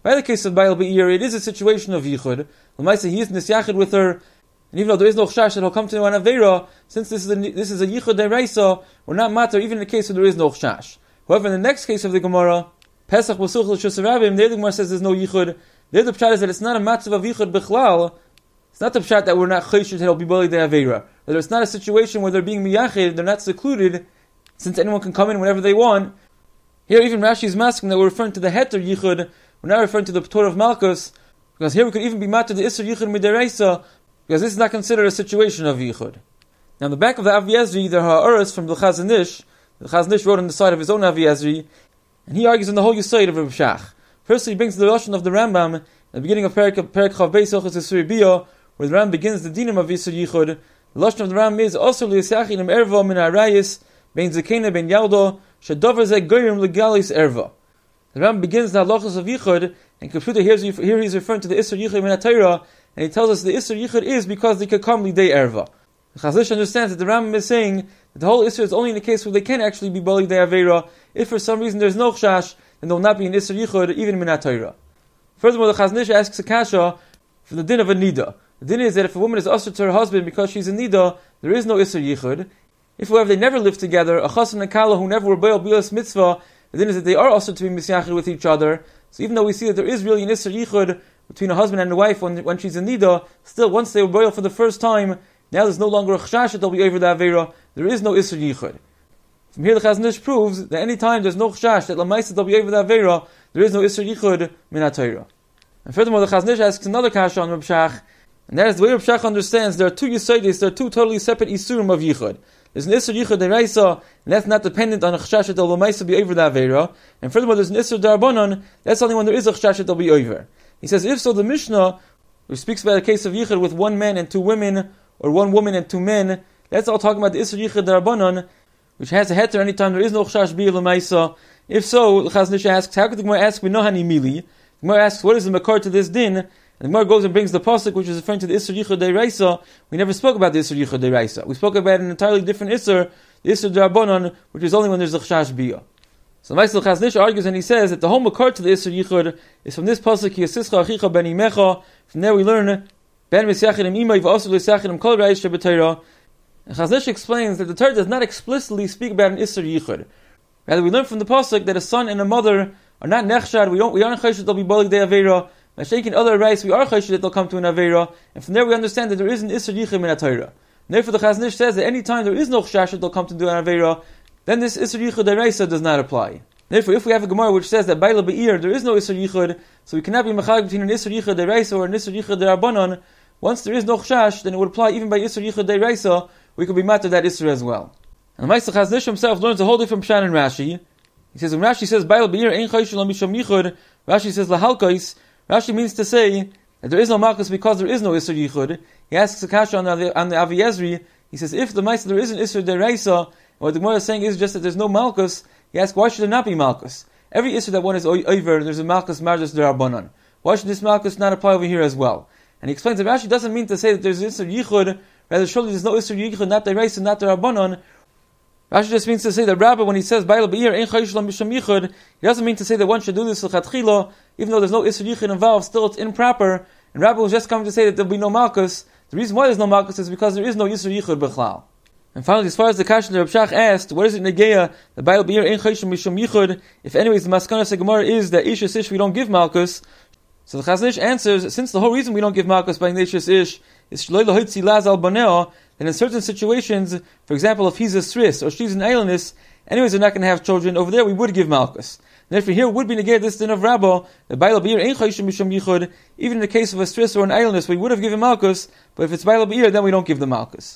By the case of Baal Be'ir, it is a situation of Yichud. L'maisa, he is Nisyachid with her, and even though there is no Chash that he'll come to an Aveira, since this is a Yichud Deraisa, we're not matter even in the case where there is no Chash. However, in the next case of the Gemara, Pesach B'such L'Shus Rabim, there the Gemara says there's no Yichud. There the pshat is that it's not a matzav of Yichud B'chlal. It's not the pshat that we're not Choshed that he'll be Bali De Aveira. Whether it's not a situation where they're being Miyachid, they're not secluded, since anyone can come in whenever they want. Here even Rashi is masking that we're referring to the Heter Yichud, we're not referring to the Ptor of Malchus, because here we could even be matter the Isser Yichud Midaraisa, because this is not considered a situation of Yichud. Now in the back of the Avi Ezri, there are Uris from the Chazon Ish. The Chazon Ish wrote on the side of his own Avi Ezri, and he argues on the whole Yesod of Reb Shach. Firstly, he brings the Lashon of the Rambam, at the beginning of Perek Chav Beis Hilchos Yisur Biyah, where the Rambam begins the dinim of Yisur Yichud. The Lashon of the Rambam is also L'Yisachin Im Erva Min Arayis, Ben Zekena Ben Yaldo, Shedover Ze Goyim Legalis Erva. The Rambam begins the halachos of Yichud, and Kipshuta here he's referring to the Isser Yichud Min HaTorah, and he tells us the Isser Yichud is because they could come Lidei Erva. The Chazon Ish understands that the Rambam is saying that the whole Isser is only in the case where they can actually be Bali Lidei Aveira. If for some reason there's no Chash, then there will not be an Isser Yichud even Min HaTorah. Furthermore, the Chazon Ish asks a kasha for the din of a Nida. The din is that if a woman is usher to her husband because she's a Nida, there is no Isser Yichud. If, however, they never lived together, a Chassan and Kala who never were Baal Bilas Mitzvah, the din is that they are also to be Misyachid with each other. So even though we see that there is really an Isser Yichud between a husband and a wife when she's in Nida, still once they were Baal for the first time, now there's no longer a Chashash that they'll be over the Aveira, there is no Isser Yichud. From here the Chazon Ish proves that any time there's no Chashash that Lamaisa they'll be over the Aveira, there is no Isser Yichud Min HaTorah. And furthermore the Chazon Ish asks another kasha on Reb Shach, and that is the way Reb Shach understands there are two Yesodis, there are two totally separate Isurim of Yichud. There's an Isser Yichud Deraisa, and that's not dependent on a Chashash that will Lamaisa be over the Aveira. And furthermore, there's an Isser D'Rabbanan, that's only when there is a Chashash that will be over. He says, if so, the Mishnah, which speaks about a case of Yichud with one man and two women, or one woman and two men, that's all talking about the Isser Yichud D'Rabbanan, which has a heter anytime there is no Chashash be Lamaisa. If so, the Chazon Ish asks, how could the Gemara ask, we know Hani Mili? The Gemara asks, what is the Makar to this din? And the Gemara goes and brings the pasuk, which is referring to the Isser Yichud Deraisa. We never spoke about the Isser Yichud Deraisa. We spoke about an entirely different Isser, the Isser D'Rabbanan, which is only when there's a Chashash Biyah. So Ma'aseh Chazon Ish argues and he says that the whole makar to the Isser Yichud is from this pasuk, Yasischa Achicha Ben Imecha. From there we learn, Ben Misyachid Im Imay V'Asur L'Yisachid Im Kol Ra'is Sheb'Torah. And Chazon Ish explains that the Torah does not explicitly speak about an Isser Yichud. Rather, we learn from the pasuk that a son and a mother are not nechshad. We aren't chayshad they'll be Bali De Aveira. By shaking other rights, we are chayshid that they'll come to an Aveira, and from there we understand that there is an Isser Yichud Min HaTorah. Therefore the Chazon Ish says that any time there is no Chashash that they'll come to do an Aveira, then this Isser Yichud Deraisa does not apply. Therefore, if we have a Gemara which says that Baal Be'ir there is no Isser Yichud, so we cannot be mechag between an Isser Yichud Deraisa or an Isser Yichud D'Rabbanan, once there is no Chashash, then it would apply even by Isser Yichud Deraisa, we could be matter that Isser as well. And the Ma'aseh Chazon Ish himself learns a whole different pshat in Rashi. He says, when Rashi says Baal Be'ir ein chayshul misham yichud, Rashi says lahalkais. Rashi means to say that there is no malchus because there is no Isser Yichud. He asks a kasha on the Avi Ezri. He says, if the Ma'aseh there is an Isser Deraisa, and what the Gemara is saying is just that there's no malchus, he asks, why should there not be malchus? Every Isser that one is over, there's a malchus marjas D'Rabbanan. Why should this malchus not apply over here as well? And he explains that Rashi doesn't mean to say that there's Isser Yichud, rather surely there's no Isser Yichud, not Deraisa, not D'Rabbanan. Rashi just means to say that Rabbi, when he says Baal Be'ir ein chayshul misham yichud, he doesn't mean to say that one should do this l'chatchila, even though there's no Isser Yichud involved, still it's improper. And Rabbi was just coming to say that there'll be no malchus. The reason why there's no malchus is because there is no Isser Yichud b'chlal. And finally, as far as the kasha that Reb Shach asked, what is it negeya, the Baal Be'ir ein chayshul misham yichud? If anyways the maskana Gemara is that Ishus Ish we don't give malchus, so the Chazon Ish answers, since the whole reason we don't give malchus by Ishus Ish is shloi lahoitzi laz al baneo, then in certain situations, for example, if he's a sris or she's an alienist, anyways they're not going to have children, over there we would give malchus. And therefore here would be negated this din of Rabba, the Baal Be'ir ein chayshul misham yichud, even in the case of a stris or an alienist, we would have given malchus, but if it's Baal Be'ir, then we don't give the malchus.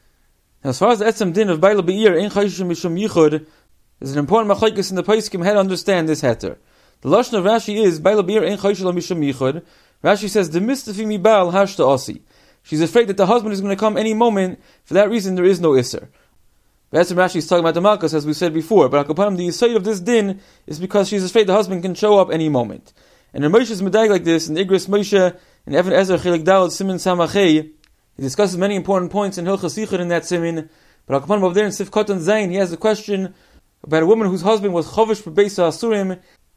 Now as far as the etzem din of Baal Be'ir ein chayshul misham yichud, there's an important machlokes in the poskim how to understand this heter. The lashon of Rashi is Baal Be'ir ein chayshul misham yichud. Rashi says, the mistafi mi Baal hashta asi. She's afraid that the husband is going to come any moment. For that reason, there is no Isser. That's what Rashi is talking about the Malchus, as we said before. But Akapanim, the Yisayid of this din is because she's afraid the husband can show up any moment. And in Moshe's Medag like this, in Igris Moshe, in Even Ezer Chelik Daled Simin Samachei, he discusses many important points in Hilchas Yichud in that Simin. But Akapanim over there in Sif Kotan Zayin, he has a question about a woman whose husband was Chovish B'Beisa Asurim.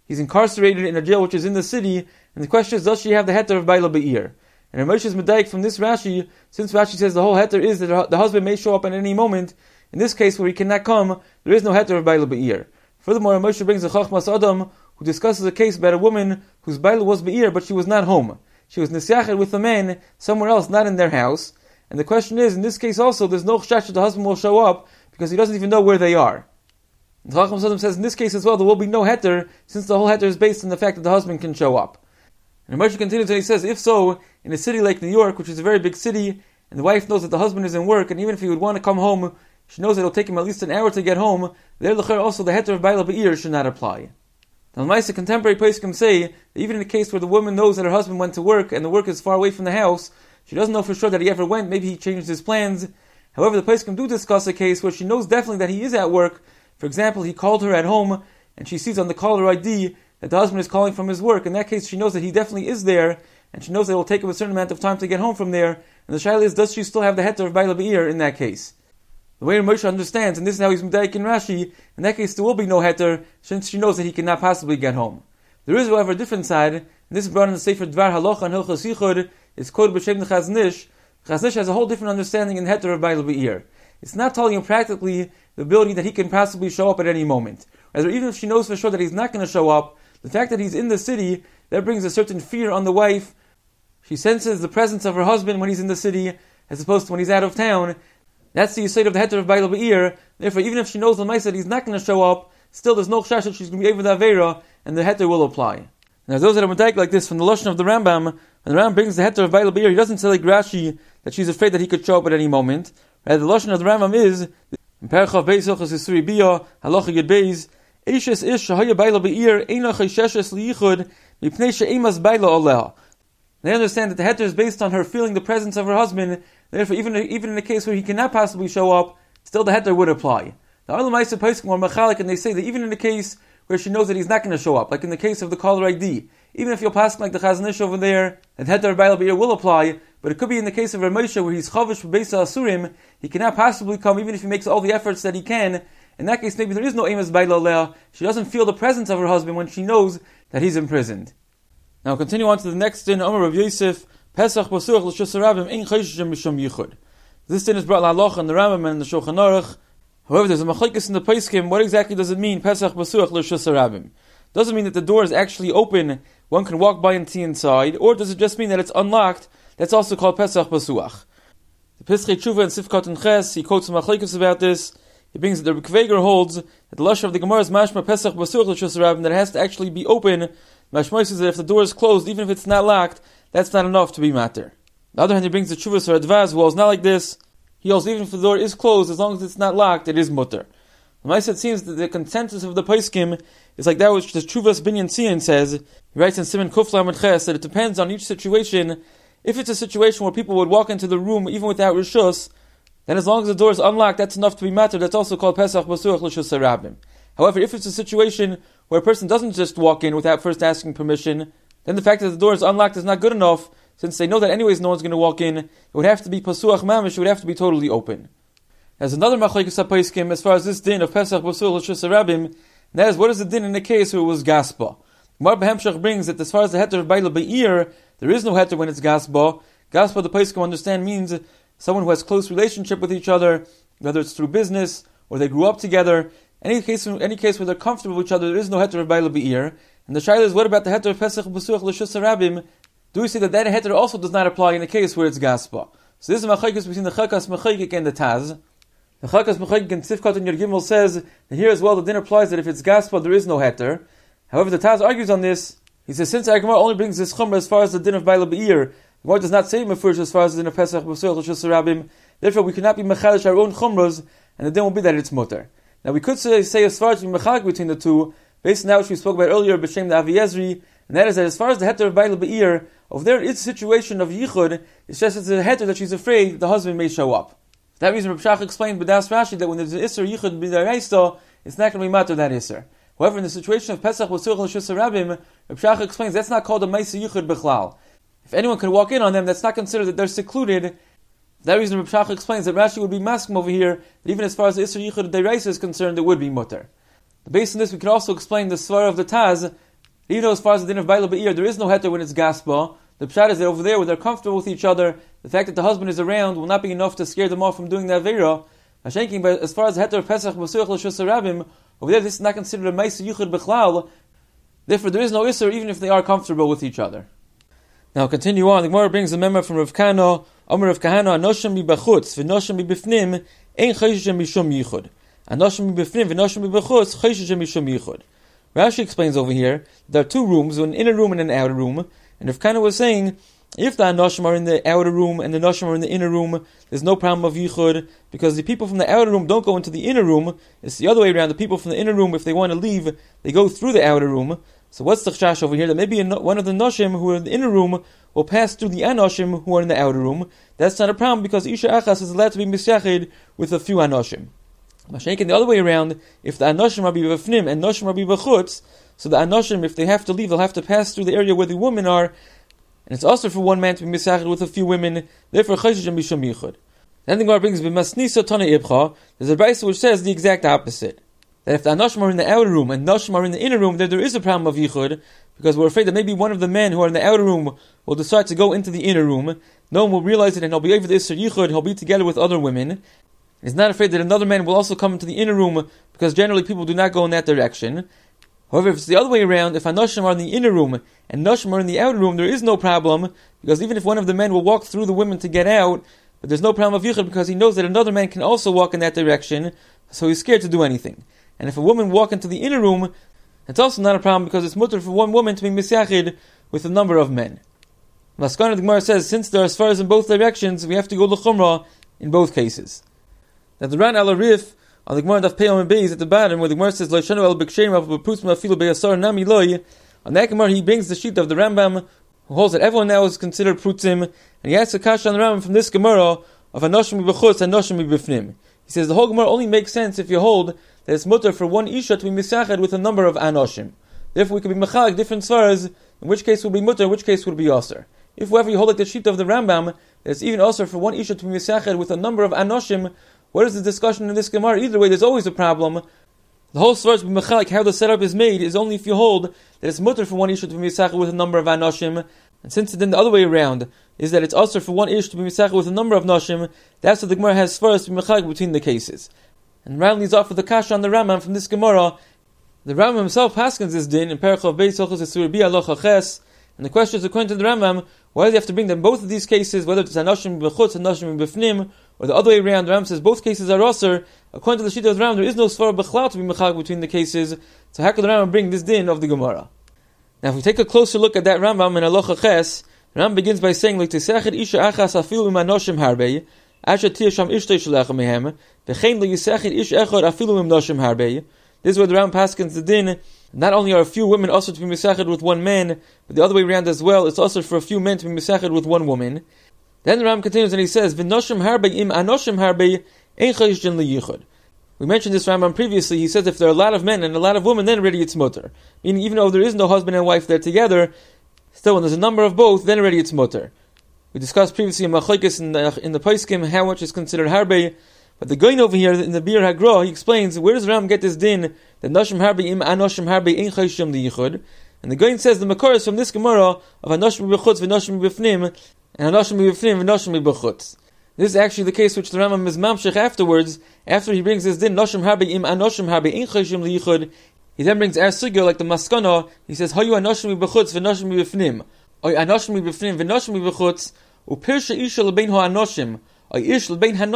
He's incarcerated in a jail which is in the city, and the question is, does she have the heter of Baila Be'ir? And Rav Moshe is medayik from this Rashi, since Rashi says the whole heter is that the husband may show up at any moment. In this case, where he cannot come, there is no heter of Baila Be'ir. Furthermore, Rav Moshe brings a Chachmas Adam, who discusses a case about a woman whose Baila was Be'ir, but she was not home. She was nisyached with a man somewhere else, not in their house. And the question is, in this case also, there's no chashash that the husband will show up, because he doesn't even know where they are. The Chachmas Adam says in this case as well, there will be no heter, since the whole heter is based on the fact that the husband can show up. And Rav Moshe continues and he says, if so, in a city like New York, which is a very big city, and the wife knows that the husband is in work, and even if he would want to come home, she knows that it'll take him at least an hour to get home, there also the heter of Baila Be'ir should not apply. The Lamaisa contemporary poskim say that even in a case where the woman knows that her husband went to work, and the work is far away from the house, she doesn't know for sure that he ever went, maybe he changed his plans. However, the poskim do discuss a case where she knows definitely that he is at work. For example, he called her at home, and she sees on the caller ID that the husband is calling from his work. In that case, she knows that he definitely is there, and she knows that it will take him a certain amount of time to get home from there. And the shaila is, does she still have the heter of Baila Be'ir in that case? The way Moshe understands, and this is how he's medayik in Rashi, in that case there will be no heter, since she knows that he cannot possibly get home. There is, however, a different side, and this is brought in the Sefer Dvar Halacha and Hilchos Yichud. It's quoted b'shem the Chazon Ish. Chazon Ish has a whole different understanding in the heter of Baila Be'ir. It's not telling him practically the ability that he can possibly show up at any moment. Rather, even if she knows for sure that he's not going to show up, the fact that he's in the city, that brings a certain fear on the wife. She senses the presence of her husband when he's in the city, as opposed to when he's out of town. That's the yesod of the heter of Baila Be'ir. Therefore, even if she knows the Lamaisa that he's not going to show up, still there's no chashash that she's going to be over the Aveira, and the heter will apply. Now, those that are medayik like this from the Lashon of the Rambam, when the Rambam brings the heter of Baila Be'ir, he doesn't say like Rashi that she's afraid that he could show up at any moment. Rather, the Lashon of the Rambam is in Perchav Beis Hilchos Yisuri Bia Halacha Yud Beis Eishes Ish Shahaya Baila Be'ir Eina Chaysheshes LiYichud Mipnei She'emas Baila Aleha. They understand that the heter is based on her feeling the presence of her husband. Therefore, even in a case where he cannot possibly show up, still the heter would apply. The Lamaisa poskim are machalik, and they say that even in a case where she knows that he's not going to show up, like in the case of the caller ID, even if you'll pass like the Chazon Ish over there, that heter of Baila Be'ir will apply. But it could be in the case of Rav Moshe where he's chavish for Beis Asurim, he cannot possibly come even if he makes all the efforts that he can. In that case, maybe there is no emes Baila Leah. She doesn't feel the presence of her husband when she knows that he's imprisoned. Now continue on to the next din, Omer Rav Yosef, Pesach Basuach L'Shus Harabim Ein Chayshim Mishum Yichud. This din is brought L'Halacha in the Rambam and the Shulchan Aruch. However, there's a machlokes in the poskim. What exactly does it mean, Pesach Basuach L'Shus Harabim? Does it mean that the door is actually open, one can walk by and see inside, or does it just mean that it's unlocked? That's also called Pesach Basuach. The Pischei Tshuva and Sifkat and Ches, he quotes some machlokes about this. He brings that the Kveger holds that the Lashon of the Gemara is mashma Pesach Basuach L'Shus Harabim, that it has to actually be open. Mashma says that if the door is closed, even if it's not locked, that's not enough to be matter. On the other hand, he brings the Tshuvas or Advaz, who holds not like this. He holds even if the door is closed, as long as it's not locked, it is mutter. It seems that the consensus of the poskim is like that which the Tshuvas Binyan Tzion says. He writes in Siman Kuf Lamed Ches that it depends on each situation. If it's a situation where people would walk into the room even without rishus, then as long as the door is unlocked, that's enough to be matter. That's also called Pesach Basuach L'Shus Harabim. However, if it's a situation where a person doesn't just walk in without first asking permission, then the fact that the door is unlocked is not good enough, since they know that anyways no one's going to walk in. It would have to be Pasuach Mamish, it would have to be totally open. There's another machlokes haposkim as far as this din of Pesach Basuach L'Shus Harabim, and that is, what is the din in the case where it was gaspa? Gemara B'Hemshach brings that as far as the heter of Baila Be'ir, there is no heter when it's gaspa. Gaspa, the poskim understand, means someone who has close relationship with each other, whether it's through business or they grew up together. Any case where they're comfortable with each other, there is no heter of Baila Be'ir. And the shaila is, what about the heter of Pesach Basuach L'Shus Harabim? Do we see that heter also does not apply in the case where it's gaspa? So this is a machlokes between the Chakas Mechayik and the Taz. The Chakas Mechayik and Sifkat and Yud Gimel says that here as well the din applies that if it's gaspa there is no heter. However, the Taz argues on this. He says, since our Gemara only brings this chumrah as far as the din of Baila Be'ir, the Gemara does not say mefurish as far as the din of Pesach Basuach L'Shus Harabim. Therefore, we cannot be mechalish our own chumras, and the din will be that it's mutter. Now, we could say as far as we mechalik between the two, based on what we spoke about earlier, b'shem the Avi Ezri, and that is that as far as the heter of Baila Be'ir, over there it's a situation of yichud. It's just it's a heter that she's afraid the husband may show up. For that reason, Reb Shach explained b'das Rashi that when there's an isser yichud b'daraisa, it's not going to be matter that isser. However, in the situation of Pesach Basuach L'Shus Harabim, Reb Shach explains that's not called a Maisa Yichud B'chlal. If anyone can walk in on them, that's not considered that they're secluded. For that reason, Reb Shach explains that Rashi would be masking over here, that even as far as the Isser Yichud D'Oraisa is concerned, it would be mutter. Based on this, we can also explain the svara of the Taz, Even though as far as the din of Baila Be'ir, there is no heter when it's gaspa, the pshat is that over there, where they're comfortable with each other, the fact that the husband is around will not be enough to scare them off from doing the Aveira. But as far as the heter of Pesach B'suach L'Shus Rabim, over there this is not considered a Maisa Yuchad B'chlal. Therefore there is no Isser even if they are comfortable with each other. Now continue on, the Gemara brings a memo from Rav Kahana, Amar Rav Kahana, Anoshim mi b'chutz, v'noshim mi b'fnim, ein chayshim mishum yichud. Anoshim mi b'fnim, v'noshim mi b'chutz, chayshim mishum yichud. Rashi explains over here, there are two rooms, an inner room and an outer room, and Rav Kahana was saying, if the Anoshim are in the outer room and the Noshim are in the inner room, there's no problem of yichud, because the people from the outer room don't go into the inner room. It's the other way around. The people from the inner room, if they want to leave, they go through the outer room. So what's the chash over here? That maybe one of the Noshim who are in the inner room will pass through the Anoshim who are in the outer room. That's not a problem, because Isha Achas is allowed to be misyachid with a few Anoshim. Mashenkin, the other way around, if the Anoshim are b'vefnim and Noshim are b'chutz, so the Anoshim, if they have to leave, they'll have to pass through the area where the women are, and it's also for one man to be misachid with a few women. Therefore, chayshim mishum yichud. Then the Gemara brings b'masnisa tana ibcha. There's a brayso which says the exact opposite. That if the anoshim are in the outer room and noshim are in the inner room, there is a problem of yichud, because we're afraid that maybe one of the men who are in the outer room will decide to go into the inner room. No one will realize it, and he'll be over the isser yichud. He'll be together with other women. He's not afraid that another man will also come into the inner room, because generally people do not go in that direction. However, if it's the other way around, if Anoshim are in the inner room and Noshim are in the outer room, there is no problem, because even if one of the men will walk through the women to get out, but there's no problem of yichud, because he knows that another man can also walk in that direction, so he's scared to do anything. And if a woman walk into the inner room, it's also not a problem, because it's mutter for one woman to be misyachid with a number of men. Maskana the Gemara says, since there are svaras in both directions, we have to go l'chumrah in both cases. Now the Ran al-Arif, on the Gemara Daf Pei Beis at the bottom, where the Gemara says, Loishanu el b'ksherim av b'prutzim afilu b'yasar nami loy, on that Gemara he brings the sheet of the Rambam, who holds that everyone now is considered prutzim, and he asks a kasha on the Rambam from this Gemara of anoshim b'chutz and anoshim b'fnim. He says the whole Gemara only makes sense if you hold that it's mutter for one isha to be misachad with a number of anoshim. Therefore we could be mechalik different svaras, in which case would be mutter, in which case would be aser. If however you hold like the sheet of the Rambam, that it's even aser for one isha to be misachad with a number of anoshim, what is the discussion in this Gemara? Either way, there's always a problem. The whole source of Mechalik, how the setup is made, is only if you hold that it's mutter for one ish to be misachel with a number of anoshim, and since then the other way around is that it's also for one ish to be misachel with a number of noshim, that's what the Gemara has first to be Mechalik between the cases. And Ram leads off with the kasha on the Rambam from this Gemara. The Rambam himself paskins this din in Perichav Beis Hilchos Isur Bi Alocha Ches, and the question is, according to the Rambam, why do you have to bring them both of these cases, whether it's anoshim b'chutz and anoshim b'fnim, or the other way around? The Rambam says both cases are aser. According to the sheet of the Rambam, there is no svara b'chlal to be mechalik between the cases. So how could the Rambam bring this din of the Gemara? Now, if we take a closer look at that Rambam in Alocha Ches, the Rambam begins by saying, like tisached isha achas afilu im anoshim harbei, asher tiyasham ishtei shlecha mehem, v'chein lo yisached ish echad afilu im noshim harbei. This is where the Rambam paskins the din. Not only are a few women also to be misachid with one man, but the other way around as well, it's also for a few men to be misachid with one woman. Then the Ram continues and he says, "V'noshim harbei im anoshim harbei ein chayishin liyichud." We mentioned this Rambam previously. He says if there are a lot of men and a lot of women, then already it's mutter. Meaning even though there is no husband and wife there together, still when there's a number of both, then already it's mutter. We discussed previously in Machlokes in the Poskim how much is considered harbei. But the Goin over here in the Bir Hagra, he explains, where does the Ram get this din that Noshim Harbei im Anoshim Harbei ein Chayshim liyichud? And the Goin says the Makor is from this Gemara of Anoshim b'chutz v'Noshim b'fnim and Anoshim b'fnim v'Noshim b'chutz. This is actually the case which the Rambam is mamshech afterwards. After he brings this din Noshim Harbei im Anoshim Harbei ein Chayshim liyichud, he then brings our sugya like the Maskana. He says Hayu Anoshim b'chutz v'Noshim b'fnim, Oy Anoshim b'fnim v'Noshim b'chutz, u'pirsha isha l'bein ha'anoshim. How does the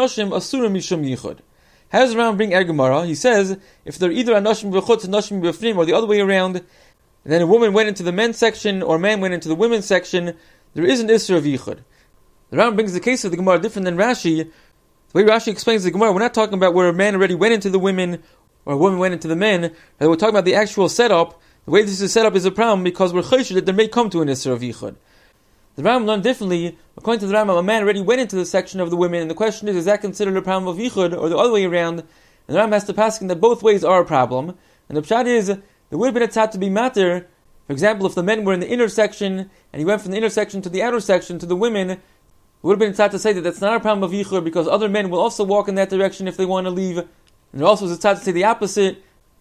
Rambam bring our Gemara? He says, if they're either anoshim b'chutz and anoshim b'fnim, or the other way around, and then a woman went into the men's section, or a man went into the women's section, there is an isser of yichud. The Rambam brings the case of the Gemara different than Rashi. The way Rashi explains the Gemara, we're not talking about where a man already went into the women, or a woman went into the men, but we're talking about the actual setup. The way this is set up is a problem, because we're choshed that there may come to an isser of yichud. The Rambam learned differently. According to the Rambam, a man already went into the section of the women, and the question is that considered a problem of yichud, or the other way around? And the Rambam has to pass in that both ways are a problem. And the pshat is, there would have been a tzad to be matter. For example, if the men were in the inner section, and he went from the inner section to the outer section to the women, it would have been a tzad to say that that's not a problem of yichud, because other men will also walk in that direction if they want to leave. And there also is a tzad to say the opposite,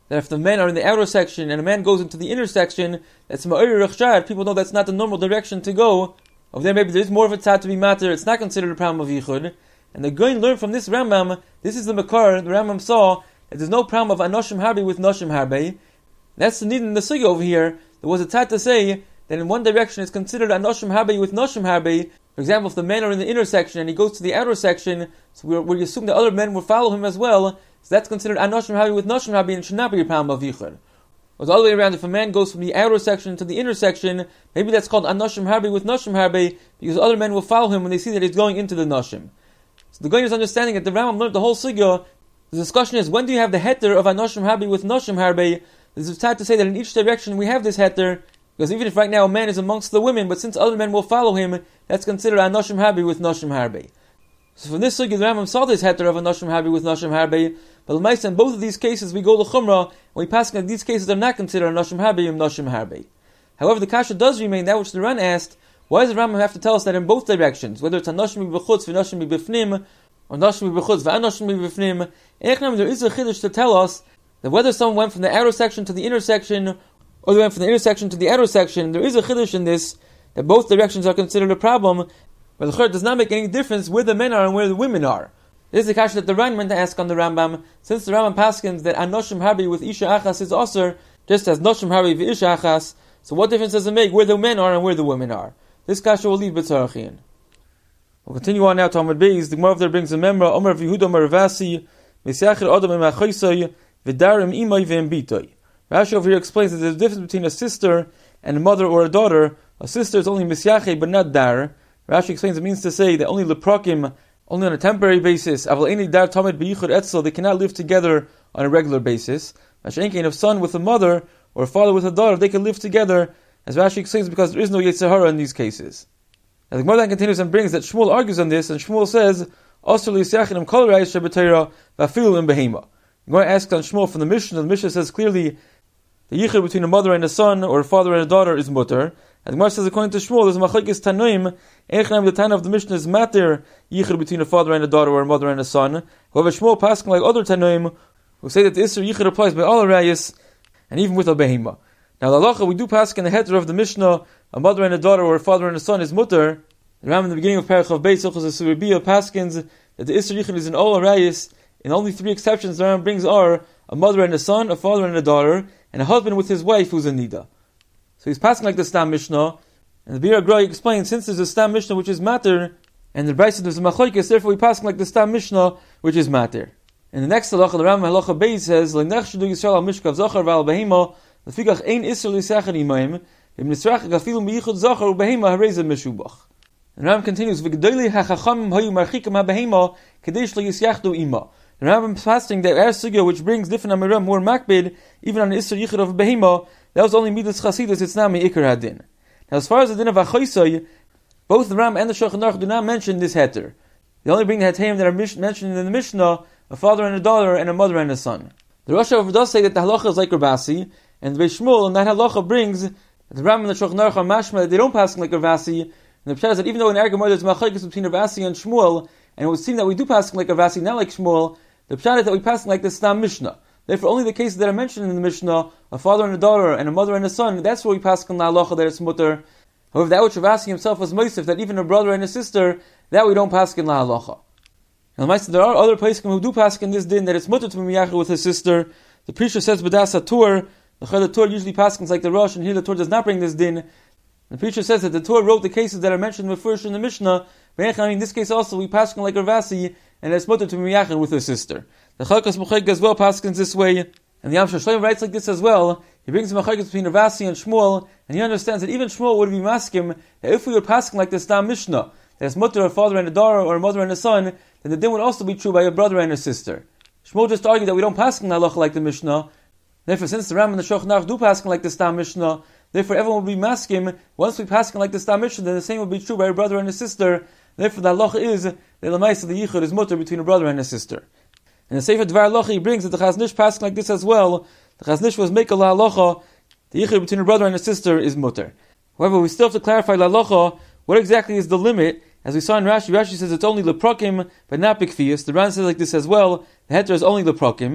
that if the men are in the outer section and a man goes into the inner section, that's ma'ir rechshad. People know that's not the normal direction to go. Over there, maybe there is more of a tzad to be matter. It's not considered a problem of yichud. And they're going to learn from this Rambam. This is the makar. The Rambam saw that there's no problem of anoshim harbe with noshim harbe. That's the need in the sugya over here. There was a tzad to say that in one direction it's considered anoshim harbe with noshim harbe. For example, if the men are in the inner section and he goes to the outer section, so we assume that other men will follow him as well. So that's considered anoshim harbe with noshim harbe, and it should not be a problem of yichud. But all the way around, if a man goes from the outer section to the inner section, maybe that's called anoshim harbe with noshim harbe, because other men will follow him when they see that he's going into the noshim. So the Goyim is understanding that the Rambam learned the whole sugya. The discussion is, when do you have the heter of anoshim harbe with noshim harbe? There's a tzad to say that in each direction we have this heter, because even if right now a man is amongst the women, but since other men will follow him, that's considered anoshim harbe with noshim harbe. So from this sugya, the Rambam saw this heter of anoshim harbe with noshim harbe, but l'maisa in both of these cases we go to chumrah, and we pass that these cases are not considered anoshim harbe and noshim harbe. However, the kasha does remain that which the Ran asked. Why does the Rambam have to tell us that in both directions, whether it's anoshim b'chutz v'noshim b'bifnim, or noshim b'chutz v'anoshim b'bifnim? There is a chiddush to tell us that whether someone went from the outer section to the inner section, or they went from the inner section to the outer section, there is a chiddush in this, that both directions are considered a problem, but the chiddush does not make any difference where the men are and where the women are. This is the kasha that the Ran meant to ask on the Rambam, since the Rambam paskins that anoshim harbe with isha achas is osir, just as noshim harbe v'isha achas, so what difference does it make where the men are and where the women are? This kasha will leave b'tzarachin. We'll continue on now to Amud Beis. The Gemara there brings a memra, Omer v'Yehuda Omer Ravasi, V'siachir Adam Emachoisoi, V'darim Imoi V'embitoi. Rashi over here explains that there's a difference between a sister and a mother or a daughter. A sister is only misyache but not dar. Rashi explains it means to say that only leprakim, only on a temporary basis, aval eni dar tamid b'yichud etzel, they cannot live together on a regular basis. Mashenkein, if son with a mother or a father with a daughter, they can live together, as Rashi explains, because there is no Yetzer Hara in these cases. Now the Gemara then continues and brings that Shmuel argues on this, and Shmuel says, Osur li'yisyachinim kol ra'is shebeteira v'afilu im behema. The Gemara asks on Shmuel from the Mishnah. The Mishnah says clearly the yichud between a mother and a son, or a father and a daughter, is mutter. And the Gemara says, according to Shmuel, there's a machlokes tanoim. Echnam, the Tana of the Mishnah is matir yichud between a father and a daughter, or a mother and a son. However, Shmuel paskin like other tanoim who say that the Isser yichud applies by all rayas, and even with a behema. Now, the halacha we do paskin the heter of the Mishnah, a mother and a daughter, or a father and a son, is mutter. The Ram in the beginning of Parachav Beis Hilchos Suribiyah paskins that the Isser yichud is in all rayas. In only 3 exceptions the Ram brings are a mother and a son, a father and a daughter, and a husband with his wife who's a nida. So he's passing like the Stam Mishnah, and the Bir Agrai explains, since there's a Stam Mishnah which is matter, and the Brisa there's a machlokes, therefore we passing like the Stam Mishnah which is matter. In the next halacha, the Ram halacha Beis says, "L'nechshedu Yisrael al mishkav zachar v'al behema, l'fikach ein isur l'isachar imayim, im nisrach gafilu miyichud zachar u'behema hareza meshubach." And Ram continues, "V'gedoli hachachamim hayu marchikim ha-behema kadesh l'yisyachdu ima." The Rambam is fasting that our sugya, which brings different amiram more makbid, even on the Isser Yichud of Behema, that was only Midas Chasidus, it's not Me'ikar Hadin. Now, as far as the din of Achoisoi, both the Ram and the Shulchan Aruch do not mention this heter. They only bring the heterim that are mentioned in the Mishnah, a father and a daughter, and a mother and a son. The Rosh Hashanah does say that the halacha is like Ravasi, and the Beis Shmuel, and that halacha brings that the Ram and the Shulchan Aruch are mashma that they don't pass like Ravasi, and the pshat is that even though in Ergamor there's machlokes between Ravasi and Shmuel, and it would seem that we do pass like Ravasi, not like Shmuel, the pshat is that we pass like the Stam Mishnah. Therefore, only the cases that are mentioned in the Mishnah, a father and a daughter, and a mother and a son, that's where we pass on the halacha that it's mutter. However, that which Ravasi himself was moisef, that even a brother and a sister, that we don't pass on the halacha. And there are other places who do pass in this din that it's mutter to be miyachah with his sister. The preacher says b'das haTur. The Tur usually passes like the Rosh, and here the Tur does not bring this din. The preacher says that the Tur wrote the cases that are mentioned first in the Mishnah. In this case also, we pass like Ravasi, and it's mutter to be miyachah with his sister. The Chalkas Mechayk as well passes this way, and the Yam Shlomo writes like this as well. He brings the Mechayk between Ravasi and Shmuel, and he understands that even Shmuel would be maskim that if we were passing like the Stam Mishnah, that it's mutter a father and a daughter, or a mother and a son, then the din would also be true by a brother and a sister. Shmuel just argued that we don't pass in halacha like the Mishnah. Therefore, since the Ram and the Shulchan Aruch do pass like the Stam Mishnah, therefore everyone will be maskim. Once we pass like the Stam Mishnah, then the same will be true by a brother and a sister. Therefore, the halacha is that the lemaisa the yichud is mutter between a brother and a sister. And the Sefer Dvar Halacha he brings that the Chaznish passed like this as well. The Chaznish was make a la halacha. The yichud between a brother and a sister is mutter. However, we still have to clarify la halacha. What exactly is the limit? As we saw in Rashi, Rashi says it's only leprakim, but not bikfiyas. The Ran says like this as well. The heter is only leprakim.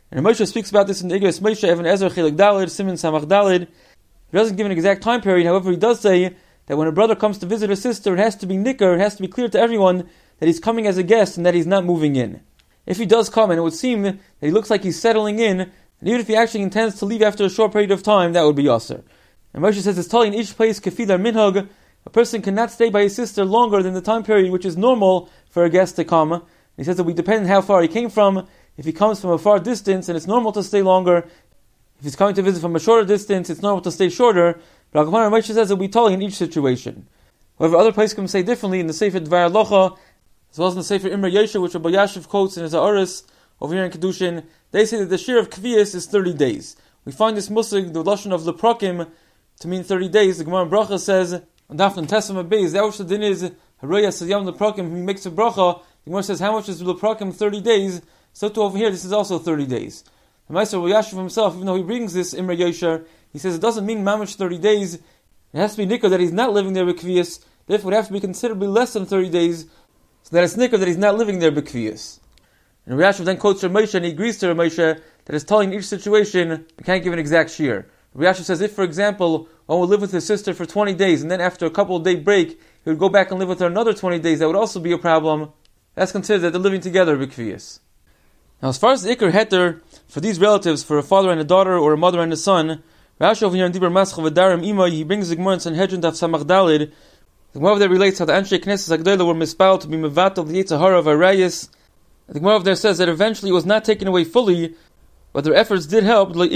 And Moshe speaks about this in the Igros Moshe Even Ezer Chelik Dalid, Siman Samach Dalid. He doesn't give an exact time period, however, he does say that when a brother comes to visit a sister, it has to be nicker, it has to be clear to everyone that he's coming as a guest and that he's not moving in. If he does come, and it would seem that he looks like he's settling in, and even if he actually intends to leave after a short period of time, that would be Yasser. And Moshe says it's telling in each place, Kefidar Minhag, a person cannot stay by his sister longer than the time period which is normal for a guest to come. And he says that we depend on how far he came from. If he comes from a far distance, and it's normal to stay longer. If he's coming to visit from a shorter distance, it's normal to stay shorter. But Gemara Moshe says that we tell in each situation. However, other places can say differently in the Sefer Dvar Halacha, as well as in the Sefer Imre Yesha, which Rabbi Yashiv quotes in his Aris over here in Kedushin. They say that the shir of Kviyas is 30 days. We find this musig, the lashon of leprakim, to mean 30 days. The Gemara in Bracha says, on Dafnan Tesam Abayz, that which the din is, Haroya Sayyam leprakim, he makes a bracha. The Gemara says, how much is leprakim? 30 days. So to over here, this is also 30 days. The Meister Rabbi Yashiv himself, even though he brings this Imre Yesha, he says it doesn't mean mamish 30 days. It has to be nicker that he's not living there with Kviyas. Therefore, it would have to be considerably less than 30 days, so that it's nicker that he's not living there with Kviyas. And Rabbi Yashiv then quotes Rav Moshe, and he agrees to Rav Moshe that is telling in each situation, we can't give an exact shear. Rabbi Yashiv says, if, for example, one would live with his sister for 20 days, and then after a couple of day break, he would go back and live with her another 20 days, that would also be a problem. That's considered that they're living together with Kviyas. Now, as far as the Iker Heter, for these relatives, for a father and a daughter, or a mother and a son, Rashi over here in Dibur Maschal V'Darim Ima, he brings the Gemara in Sanhedrin Daf Samach Dalid. The Gemara there relates how the Anshe Knesset Agdola were mispaled to be mevatel the Yitzhahara of Arayis. The Gemara over there says that eventually it was not taken away fully, but their efforts did help, that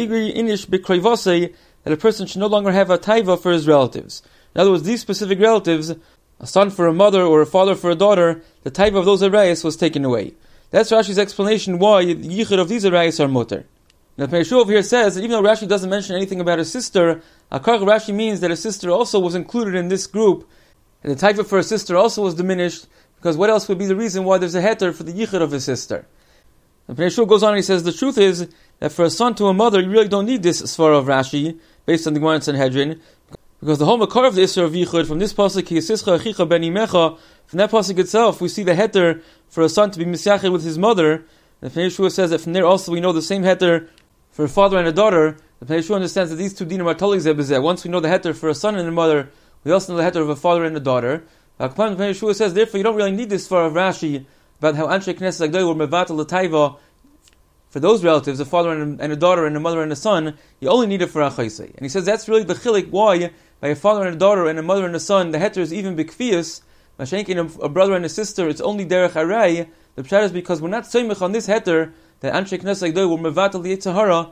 a person should no longer have a taiva for his relatives. In other words, these specific relatives, a son for a mother or a father for a daughter, the taiva of those Arayis was taken away. That's Rashi's explanation why the yichud of these Arayis are mutter. Now, Meir Shua over here says that even though Rashi doesn't mention anything about a sister, Akar Rashi means that a sister also was included in this group, and the taiva for a sister also was diminished, because what else would be the reason why there's a heter for the yichud of a sister? And Meir Shua goes on and he says the truth is that for a son to a mother, you really don't need this svara of Rashi, based on the Gemara in Sanhedrin, because the whole makar of the Isra of yichud, from this pasuk, Yisischa Achicha Ben Imecha, from that pasuk itself, we see the heter for a son to be misyachid with his mother. And Meir Shua says that from there also we know the same heter for a father and a daughter. The Meir Shua understands that these two dinim are totally zebezeh. Once we know the heter for a son and a mother, we also know the heter of a father and a daughter. The Meir Shua says, therefore, you don't really need this far of Rashi about how Anshe Knesset Agdola were mevatel the taiva for those relatives, a father and a daughter and a mother and a son. You only need it for Achaisei. And he says that's really the chilik why by a father and a daughter and a mother and a son, the heter is even bikfiyas. Mashenkin, a brother and a sister, it's only derech haray. The pshat is because we're not seimich on this heter that Anshe Knesset Agdola were mevatel the Yitzhahara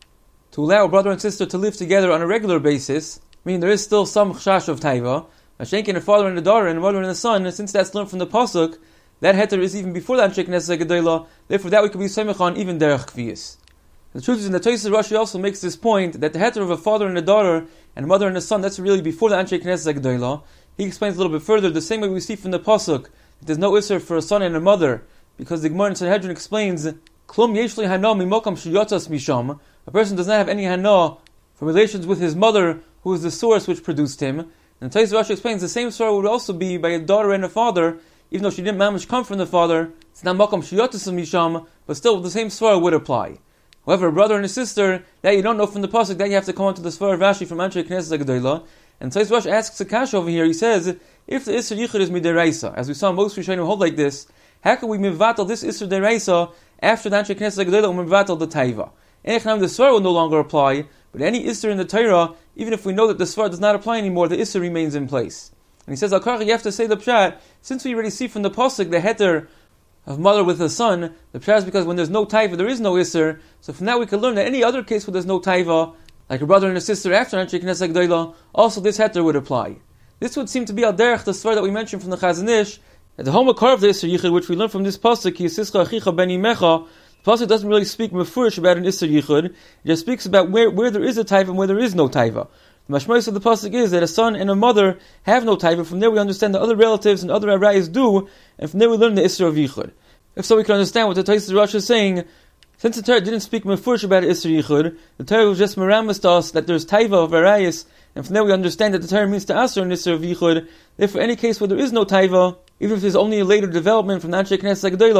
to allow a brother and sister to live together on a regular basis. I mean, there is still some chash of taiva. Mashenkin, a father and a daughter and a mother and a son, and since that's learned from the pasuk, that heter is even before the Anshe Knesset Agdola. Therefore, that we could be seimich on even derech kviyas. The truth is, in the Tosfos Rashi also makes this point that the heter of a father and a daughter and a mother and a son, that's really before the Anshe Knesset Agdola. He explains a little bit further, the same way we see from the pasuk that there's no isser for a son and a mother, because the Gemara in Sanhedrin explains, Klum yeshli hana mimokam shiyotas misham. A person does not have any hana from relations with his mother, who is the source which produced him. And Tosfos Rashi explains the same story would also be by a daughter and a father, even though she didn't mamish come from the father. It's not makam shiyotas misham, but still the same svara would apply. However, a brother and a sister, that you don't know from the pasuk, that you have to come on to the svara of Rashi from Anshe Knesset Agdola. And Tosfos Rashi asks a kasha over here. He says, if the Isser Yichud is midiraisa, as we saw most Rishonim hold like this, how can we mivatal this Isser deraisa after the Anshe Knesset Agdola and mivatal the taiva? Echnam, the svara will no longer apply, but any Isser in the Torah, even if we know that the svara does not apply anymore, the Isser remains in place. And he says, Al-Karach, you have to say the pshat, since we already see from the pasuk the heter of mother with a son, the pshat is because when there's no taiva, there is no Isser. So from that we can learn that any other case where there's no taiva, like a brother and a sister after Anshe Knesset Agdola, also this heter would apply. This would seem to be al derech the svara that we mentioned from the Chazon Ish, that the whole makar of the Isser Yichud, which we learn from this pasuk, Yisischa Achicha Ben Imecha, the pasuk doesn't really speak mefurish about an Isser Yichud. It just speaks about where there is a taiva and where there is no taiva. The mashmos of the pasuk is that a son and a mother have no taiva. From there we understand that other relatives and other arayos do, and from there we learn the Isser of Yichud. If so, we can understand what the Tosfos Rashi is saying. Since the Torah didn't speak mefurish about Isser Yichud, the Torah was just meramis to us that there's taiva of arayos, and from there we understand that the Torah means to aser an Isser of Yichud. Therefore, any case where there is no taiva, even if there's only a later development from the Anshe Knesset Agdola,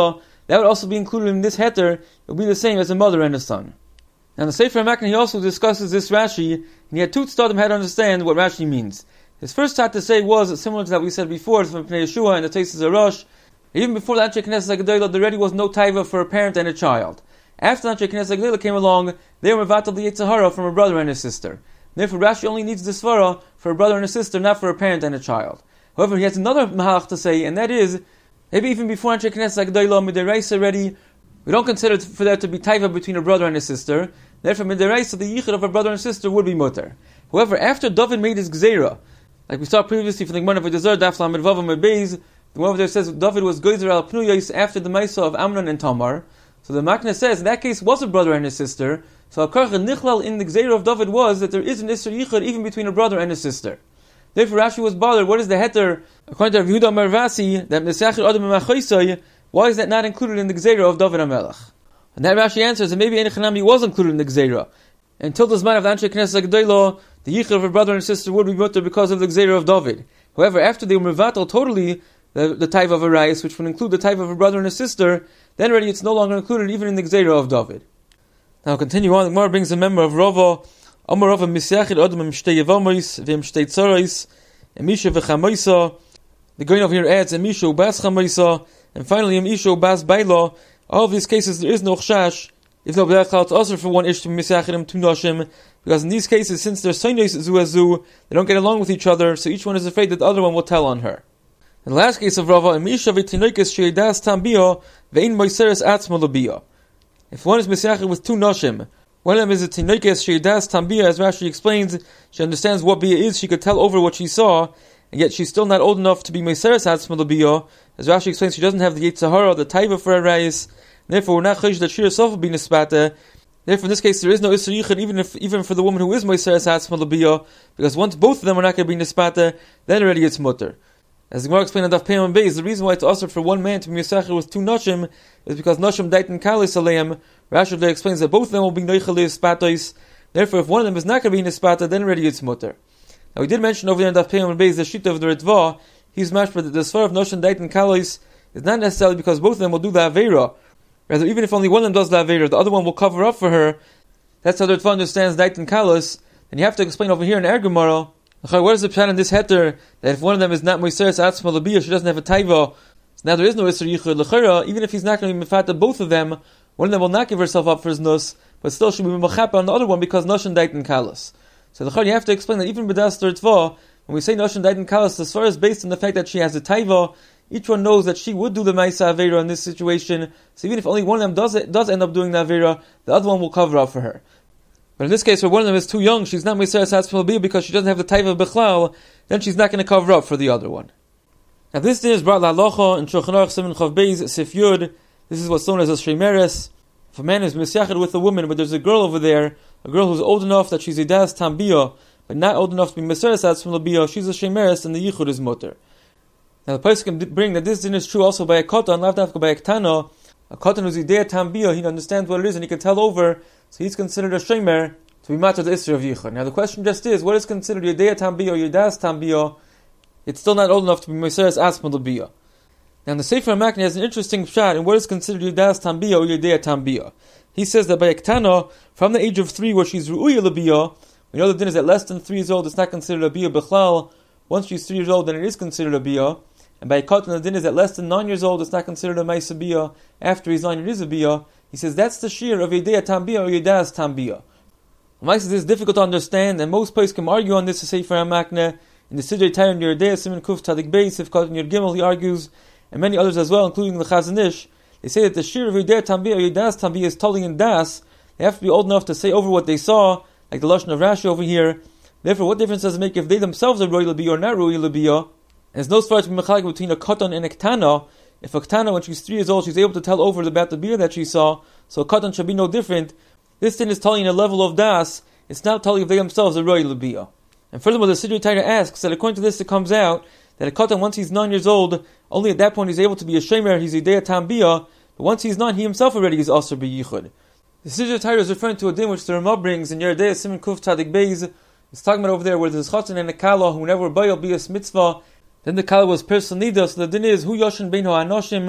that would also be included in this heter. It would be the same as a mother and a son. Now in the Sefer HaMakna, he also discusses this Rashi, and he had two tzadim how to understand what Rashi means. His first thought to say was similar to that we said before from Pnei Yeshua and the Teisus Arash. Even before the Anshe Knesset HaGedolah, there already was no taiva for a parent and a child. After the Anshe Knesset HaGedolah came along, they were mevatel the Yetzer Hara from a brother and a sister. Therefore, Rashi only needs the svara for a brother and a sister, not for a parent and a child. However, he has another mahalach to say, and that is, maybe even before Anshe Knesset HaGedolah, midiraisa already, we don't consider for there to be taiva between a brother and a sister. Therefore, midiraisa, the yichud of a brother and sister would be mutter. However, after David made his gzeira, like we saw previously from the Gemara of V'Dezer, Daf Lamed Vav Amud Beis, the one over there says David was gozer al pnuyos after the Maisa of Amnon and Tamar. So the Makna says in that case was a brother and a sister. So Akarcha Nichlal in the gzeira of David was that there is an Isser Yichud even between a brother and a sister. Therefore, Rashi was bothered. What is the heter according to Rav Yehuda Marvasi that Mesachir Adam Machaisai? Why is that not included in the gzeira of David HaMelech? And that Rashi answers that maybe Ein Chanami was included in the gzeira. Until this man of the Anshe Knesset HaGedolah, the yichud of a brother and sister would be mutter because of the gzeira of David. However, after they were mevatel totally the taiva of a rayis, which would include the taiva of a brother and a sister, then already it's no longer included even in the gzeira of David. Now continue on. The Gemara brings a member of Rava. Amar Rava misyachid adam im shtei yevamois v'im shtei tzarais emisha v'chamoisa. The going over here adds emisha ubas chamoisa, and finally emisha ubas baila. All of these cases there is no chashash. If though it's also for one ish to misyachid two nashim, because in these cases, since they're soinos zu azu, they don't get along with each other, so each one is afraid that the other one will tell on her. In the last case of Rava, emisha v'tinoikes sheyedas tambia ve'in moiseres atzma labia. If one is misyachid with two nashim, one of them is a tinoikes sheyedas tambia, as Rashi explains, she understands what bia is, she could tell over what she saw, and yet she's still not old enough to be moiseres atzma labia. As Rashi explains, she doesn't have the Yetzer Hara, the taiva for a rayis. Therefore, we're not chayish that she herself will be nispata. Therefore, in this case, there is no Isser Yichud, even for the woman who is Moiseres Atzma L'Biyah, because once both of them are not going to be nispata, then already it's mutter. As the Gemara explained on Daf Pei Amud Beis, the reason why it's also for one man to be Yisachar with two Nashim is because Nashim Daitin Kalis Aleim. Rashi there explains that both of them will be Noichali Ispatos. Therefore, if one of them is not going to be nispata, then already it's mutter. Now, we did mention over there in Daf Pei Amud Beis the Shita of the Ritva. He's mashma that the Svar of Nashim Daitin Kalis is not necessarily because both of them will do the Aveira. Rather, even if only one of them does the Aveira, the other one will cover up for her. That's how the Ritva understands Daitin Kalos. Then you have to explain over here in Ergemara, what is the plan in this heter, that if one of them is not Moiseres Atzma L'Biyah, she doesn't have a taiva, so now there is no Isser Yichud L'Chera, even if he's not going to be mefata both of them, one of them will not give herself up for his nus, but still she'll be mechapa on the other one because Noshan Daitin Kalos. So L'Chera, you have to explain that even B'das Ritva, when we say Noshan Daitin Kalos, the Svar is based on the fact that she has a taiva. Each one knows that she would do the Maisa Aveira in this situation, so even if only one of them does end up doing the Aveira, the other one will cover up for her. But in this case, where one of them is too young, she's not Meiseres Atzma L'Biyah because she doesn't have the Taiva B'chlal, then she's not going to cover up for the other one. Now this din is brought L'Halacha in Shulchan Aruch Siman Chav Beis Sif Yud. This is what's known as a Sheimeres. If a man is misyachid with a woman, but there's a girl over there, a girl who's old enough that she's a das tambiyah, but not old enough to be Meiseres Atzma L'Biyah, she's a Sheimeres and the Yichud is mutter. Now the place can bring that this din is true also by a katan, not dafka by a ktana. A katan who's idea tambiyah, he understands what it is and he can tell over, so he's considered a shemer to be matter the Isser of Yichud. Now the question just is, what is considered idea tambiyah or yadas tambiyah? It's still not old enough to be Meiseres Atzma L'Biyah. Now the Sefer HaMakna has an interesting shot in what is considered yadas tambiyah or idea tambiyah. He says that by a ktana, from the age of 3 where she's ru'uya l'biyah, we know the din is that less than 3 years old, it's not considered a biyah b'chlal. Once she's 3 years old, then it is considered a biyah. And by a katan, the din is that less than 9 years old, it's not considered a ma'isa biyah. After he's 9, it is a biyah. He says that's the shear of Yedea Tambiyah or Yedas Tambiyah. This is difficult to understand, and most places can argue on this to Sefer HaMakna. In the Sidrei Torah in Yerdea Siman Kuf Tzadik Beis, if called in Yer Gimel, he argues, and many others as well, including the Chazon Ish. They say that the shear of Yedea Tambiyah or Yedas Tambiyah is totally in das. They have to be old enough to say over what they saw, like the Lashon of Rashi over here. Therefore, what difference does it make if they themselves are Roy L'Biyah or not Roy L'Biyah? And there's no svara to be mechalik between a katan and a ktana. If a ktana, when she's 3 years old, she's able to tell over about the beer that she saw, so a katan should be no different. This thing is telling in a level of das, it's not telling if they themselves are roy l'biyah. And furthermore, the Sidrei Torah asks that according to this, it comes out that a katan, once he's 9 years old, only at that point he's able to be a shemer, he's a idea tambiyah, but once he's 9, he himself already is also b'yichud. The Sidrei Torah is referring to a din which the Ramah brings in Yerdea Siman Kuf Tzadik Beis. It's talking about over there where there's chatzon and a kala, who whenever bayal be a mitzvah, then the kala was person nida, so the din is hu yoshin beino anoshim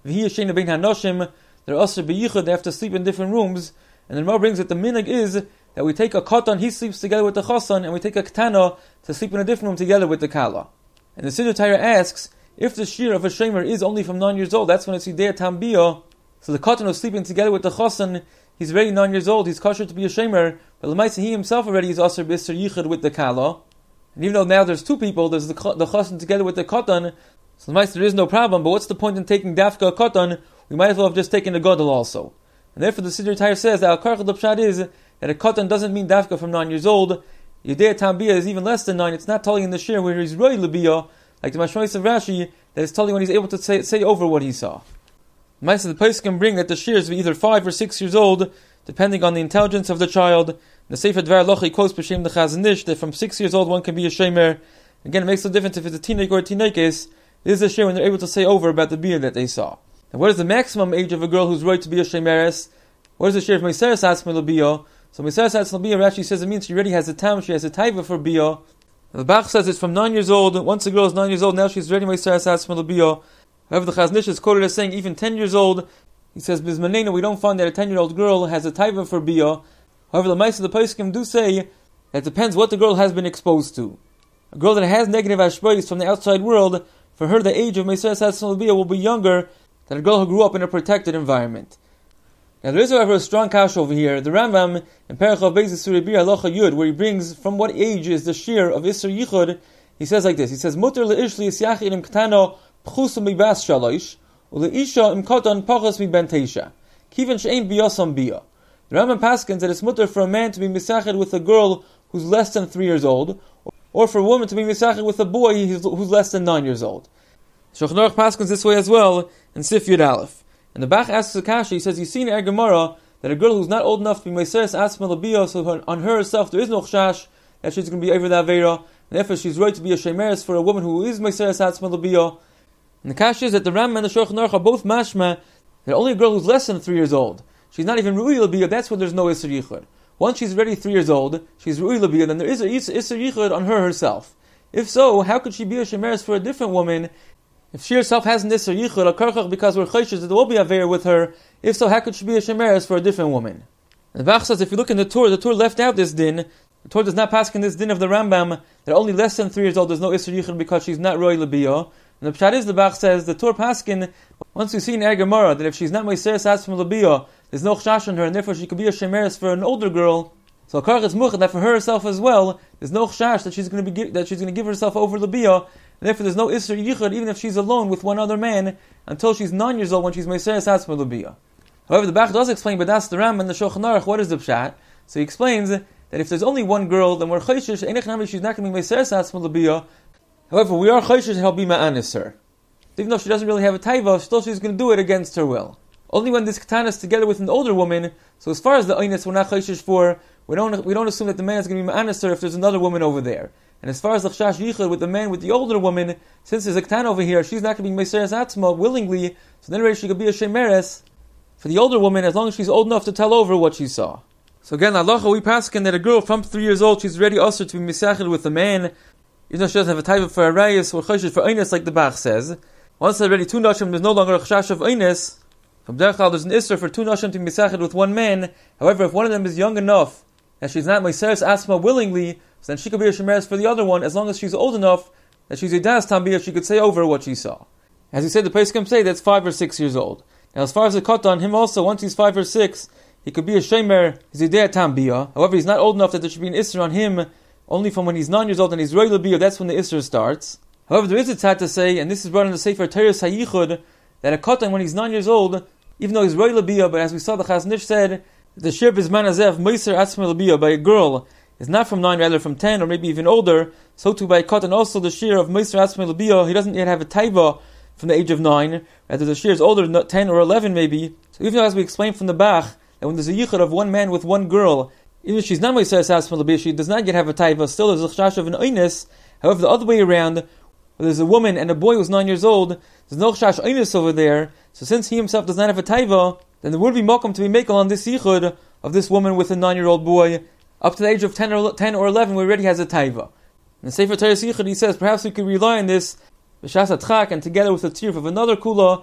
v'hi yeshena bein hanoshim, they're usher beyichud, they have to sleep in different rooms. And the Gemara brings that the minhag is that we take a katan, he sleeps together with the chasan, and we take a ketana to sleep in a different room together with the kala. And the Siddur Torah asks, if the shear of a shemer is only from 9 years old, that's when it's Yidei Tambiyah. So the katan who's sleeping together with the chasan, he's already 9 years old, he's kosher to be a shemer, but l'maisa he himself already is usher b'isser yichud with the kala. And even though now there's two people, there's the chasan together with the katan, so l'maisa there is no problem, but what's the point in taking dafka a katan? We might as well have just taken a gadol also. And therefore the Siddur Torah says that al-karch l'pshat is that a katan doesn't mean dafka from 9 years old. Yidei Tambiyah is even less than 9, it's not telling in the shir where he's roi l'biyah, like the Mashmois of Rashi, that is telling when he's able to say over what he saw. The place can bring that the shears be either 5 or 6 years old, depending on the intelligence of the child. The Sefer Dvar Lochi quotes B'Shem the Chazon Ish that from 6 years old one can be a shemer. Again, it makes no difference if it's a teenager or a teenekes. It is a shear when they're able to say over about the beer that they saw. Now, what is the maximum age of a girl who's right to be a shemeres? What is the shear of Meiseres Atzmei L'Biyah? So Meiseres Atzmei L'Biyah, Rashi says it means she already has a tam, she has a taiva for biyah. The Bach says it's from 9 years old. Once a girl is 9 years old, now she's ready Meiseres Atzmei L'Biyah. However, the Chazon Ish is quoted as saying even 10 years old. He says, Bizmanena, we don't find that a 10-year-old girl has a taiva for biyah. However, the Ma'aseh of the Poskim do say that it depends what the girl has been exposed to. A girl that has negative ashpayis from the outside world, for her the age of Meiseres Atzmei L'Biyah will be younger than a girl who grew up in a protected environment. Now there is, however, a strong kash over here. The Rambam in Perichav Beis Surah Bir Halacha Yud, where he brings from what age is the shear of Isser Yichud, he says like this. He says, Mutter le'ish li'yisyachid im ketano p'chusa mibas shalosh, u'le'isha im katan pachas mi ben teisha, kiven she'ein biyasam biyah. The Rambam paskins that it's mutter for a man to be misachid with a girl who's less than 3 years old, or for a woman to be misachid with a boy who's less than 9 years old. Shulchan Aruch paskins this way as well in Sif Yud Aleph. And the Bach asks Akashi, he says, you see in Er Gemara that a girl who's not old enough to be Meiseres Atzmei L'Biyah, so on her herself there is no chashash that she's going to be over that Aveira, and therefore she's right to be a shemeres for a woman who is Meiseres Atzmei L'Biyah. And the kash is that the Ram and the Shulchan Aruch are both mashma that only a girl who's less than 3 years old, she's not even Ru'i L'Biyah, that's when there's no Isser Yichud. Once she's already 3 years old, she's Ru'i L'Biyah, then there is a Isser Yichud on her herself. If so, how could she be a shemeres for a different woman? If she herself has an Isser Yichud, a karchach, because we're chayshes that there will be a veir with her, if so, how could she be a shemeres for a different woman? And the Bach says, if you look in the Torah left out this din. The Torah does not pass in this din of the Rambam, that only less than 3 years old there's no Isser Yichud because she's not Roi L'Biyah. And the Pshat is, the Bach says, the Torah paskin, once we see in Er Gemara, that if she's not Meiseres Atzmei L'Biyah, there's no chashash on her, and therefore she could be a shemeres for an older girl. So karch is muchad that for herself as well, there's no chashash that she's going to give herself over L'Biyah, and therefore there's no Isser Yichud even if she's alone with one other man until she's 9 years old when she's Meiseres Atzmei L'Biyah. However, the Bach does explain, but that's the Ram and the Shulchan Aruch, what is the Pshat? So he explains that if there's only one girl, then we're chayshish, she's not going to be Meiseres Atzmei L'Biyah. However, we are chayshish to help be ma'anis her. Even though she doesn't really have a taiva, still she's going to do it against her will. Only when this katana is together with an older woman, so as far as the aynis we're not chayshish for, we don't assume that the man is going to be ma'anis her if there's another woman over there. And as far as the chash yichud with the man with the older woman, since there's a katana over here, she's not going to be Meiseres Atzmei willingly, so then she could be a shemeres for the older woman as long as she's old enough to tell over what she saw. So again, halacha we paskin that a girl from 3 years old, she's ready also to be misachid with a man, even though she doesn't have a type for a rayas or chayshish for aynis like the Bach says. Once they're ready 2 nashim, there's no longer a chash of aynis. From derechal, there's an isser for 2 nashim to be misachid with one man. However, if one of them is young enough that she's not Meiseres Atzmei willingly, so then she could be a shemeres for the other one as long as she's old enough that she's a das tambiyah, she could say over what she saw. As he said, the Pesachim say that's 5 or 6 years old. Now, as far as the katan, him also, once he's 5 or 6, he could be a shemer, he's a dea tambiyah. However, he's not old enough that there should be an isser on him only from when he's 9 years old and he's Roi L'Biyah, that's when the isser starts. However, there is a tzad to say, and this is brought in the Sefer Teres HaYichud, that a katan when he's 9 years old, even though he's Roi L'Biyah, but as we saw, the Chazon Ish said, the shir bizman azef Meiser Atzmei L'Biyah by a girl is not from 9, rather from 10 or maybe even older. So too by a katan also the shir of Meiser Atzmei L'Biyah, he doesn't yet have a taiva from the age of 9, rather the shir is older, 10 or 11 maybe. So even though, as we explained from the Bach, that when there's a yichud of one man with one girl, even if she's not Meiseres Atzmei L'Biyah, she does not yet have a taiva, still there's a chash of an oynis. However, the other way around, where there's a woman and a boy who's 9 years old, there's no chash oynis over there, so since he himself does not have a taiva, then there would be mokum to be makel on this yichud of this woman with a 9-year-old boy, up to the age of 10 or 11, where he already has a taiva. In the Sefer Teres Yichud, he says, perhaps we could rely on this, b'shas atchak, and together with the tiruf of another kula,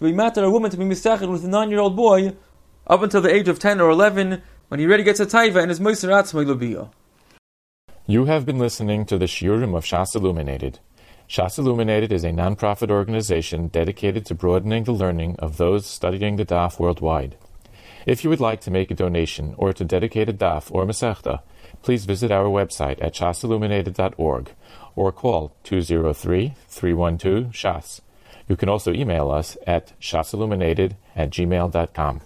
to be matter a woman to be mistachid with a 9-year-old boy up until the age of 10 or 11 when he already gets a taiva and is moiser atzmai l'biyah. You have been listening to the Shiurim of Shas Illuminated. Shas Illuminated is a non-profit organization dedicated to broadening the learning of those studying the Daf worldwide. If you would like to make a donation or to dedicate a Daf or Masechta, please visit our website at shasilluminated.org or call 203-312-SHAS. You can also email us at shasilluminated@gmail.com.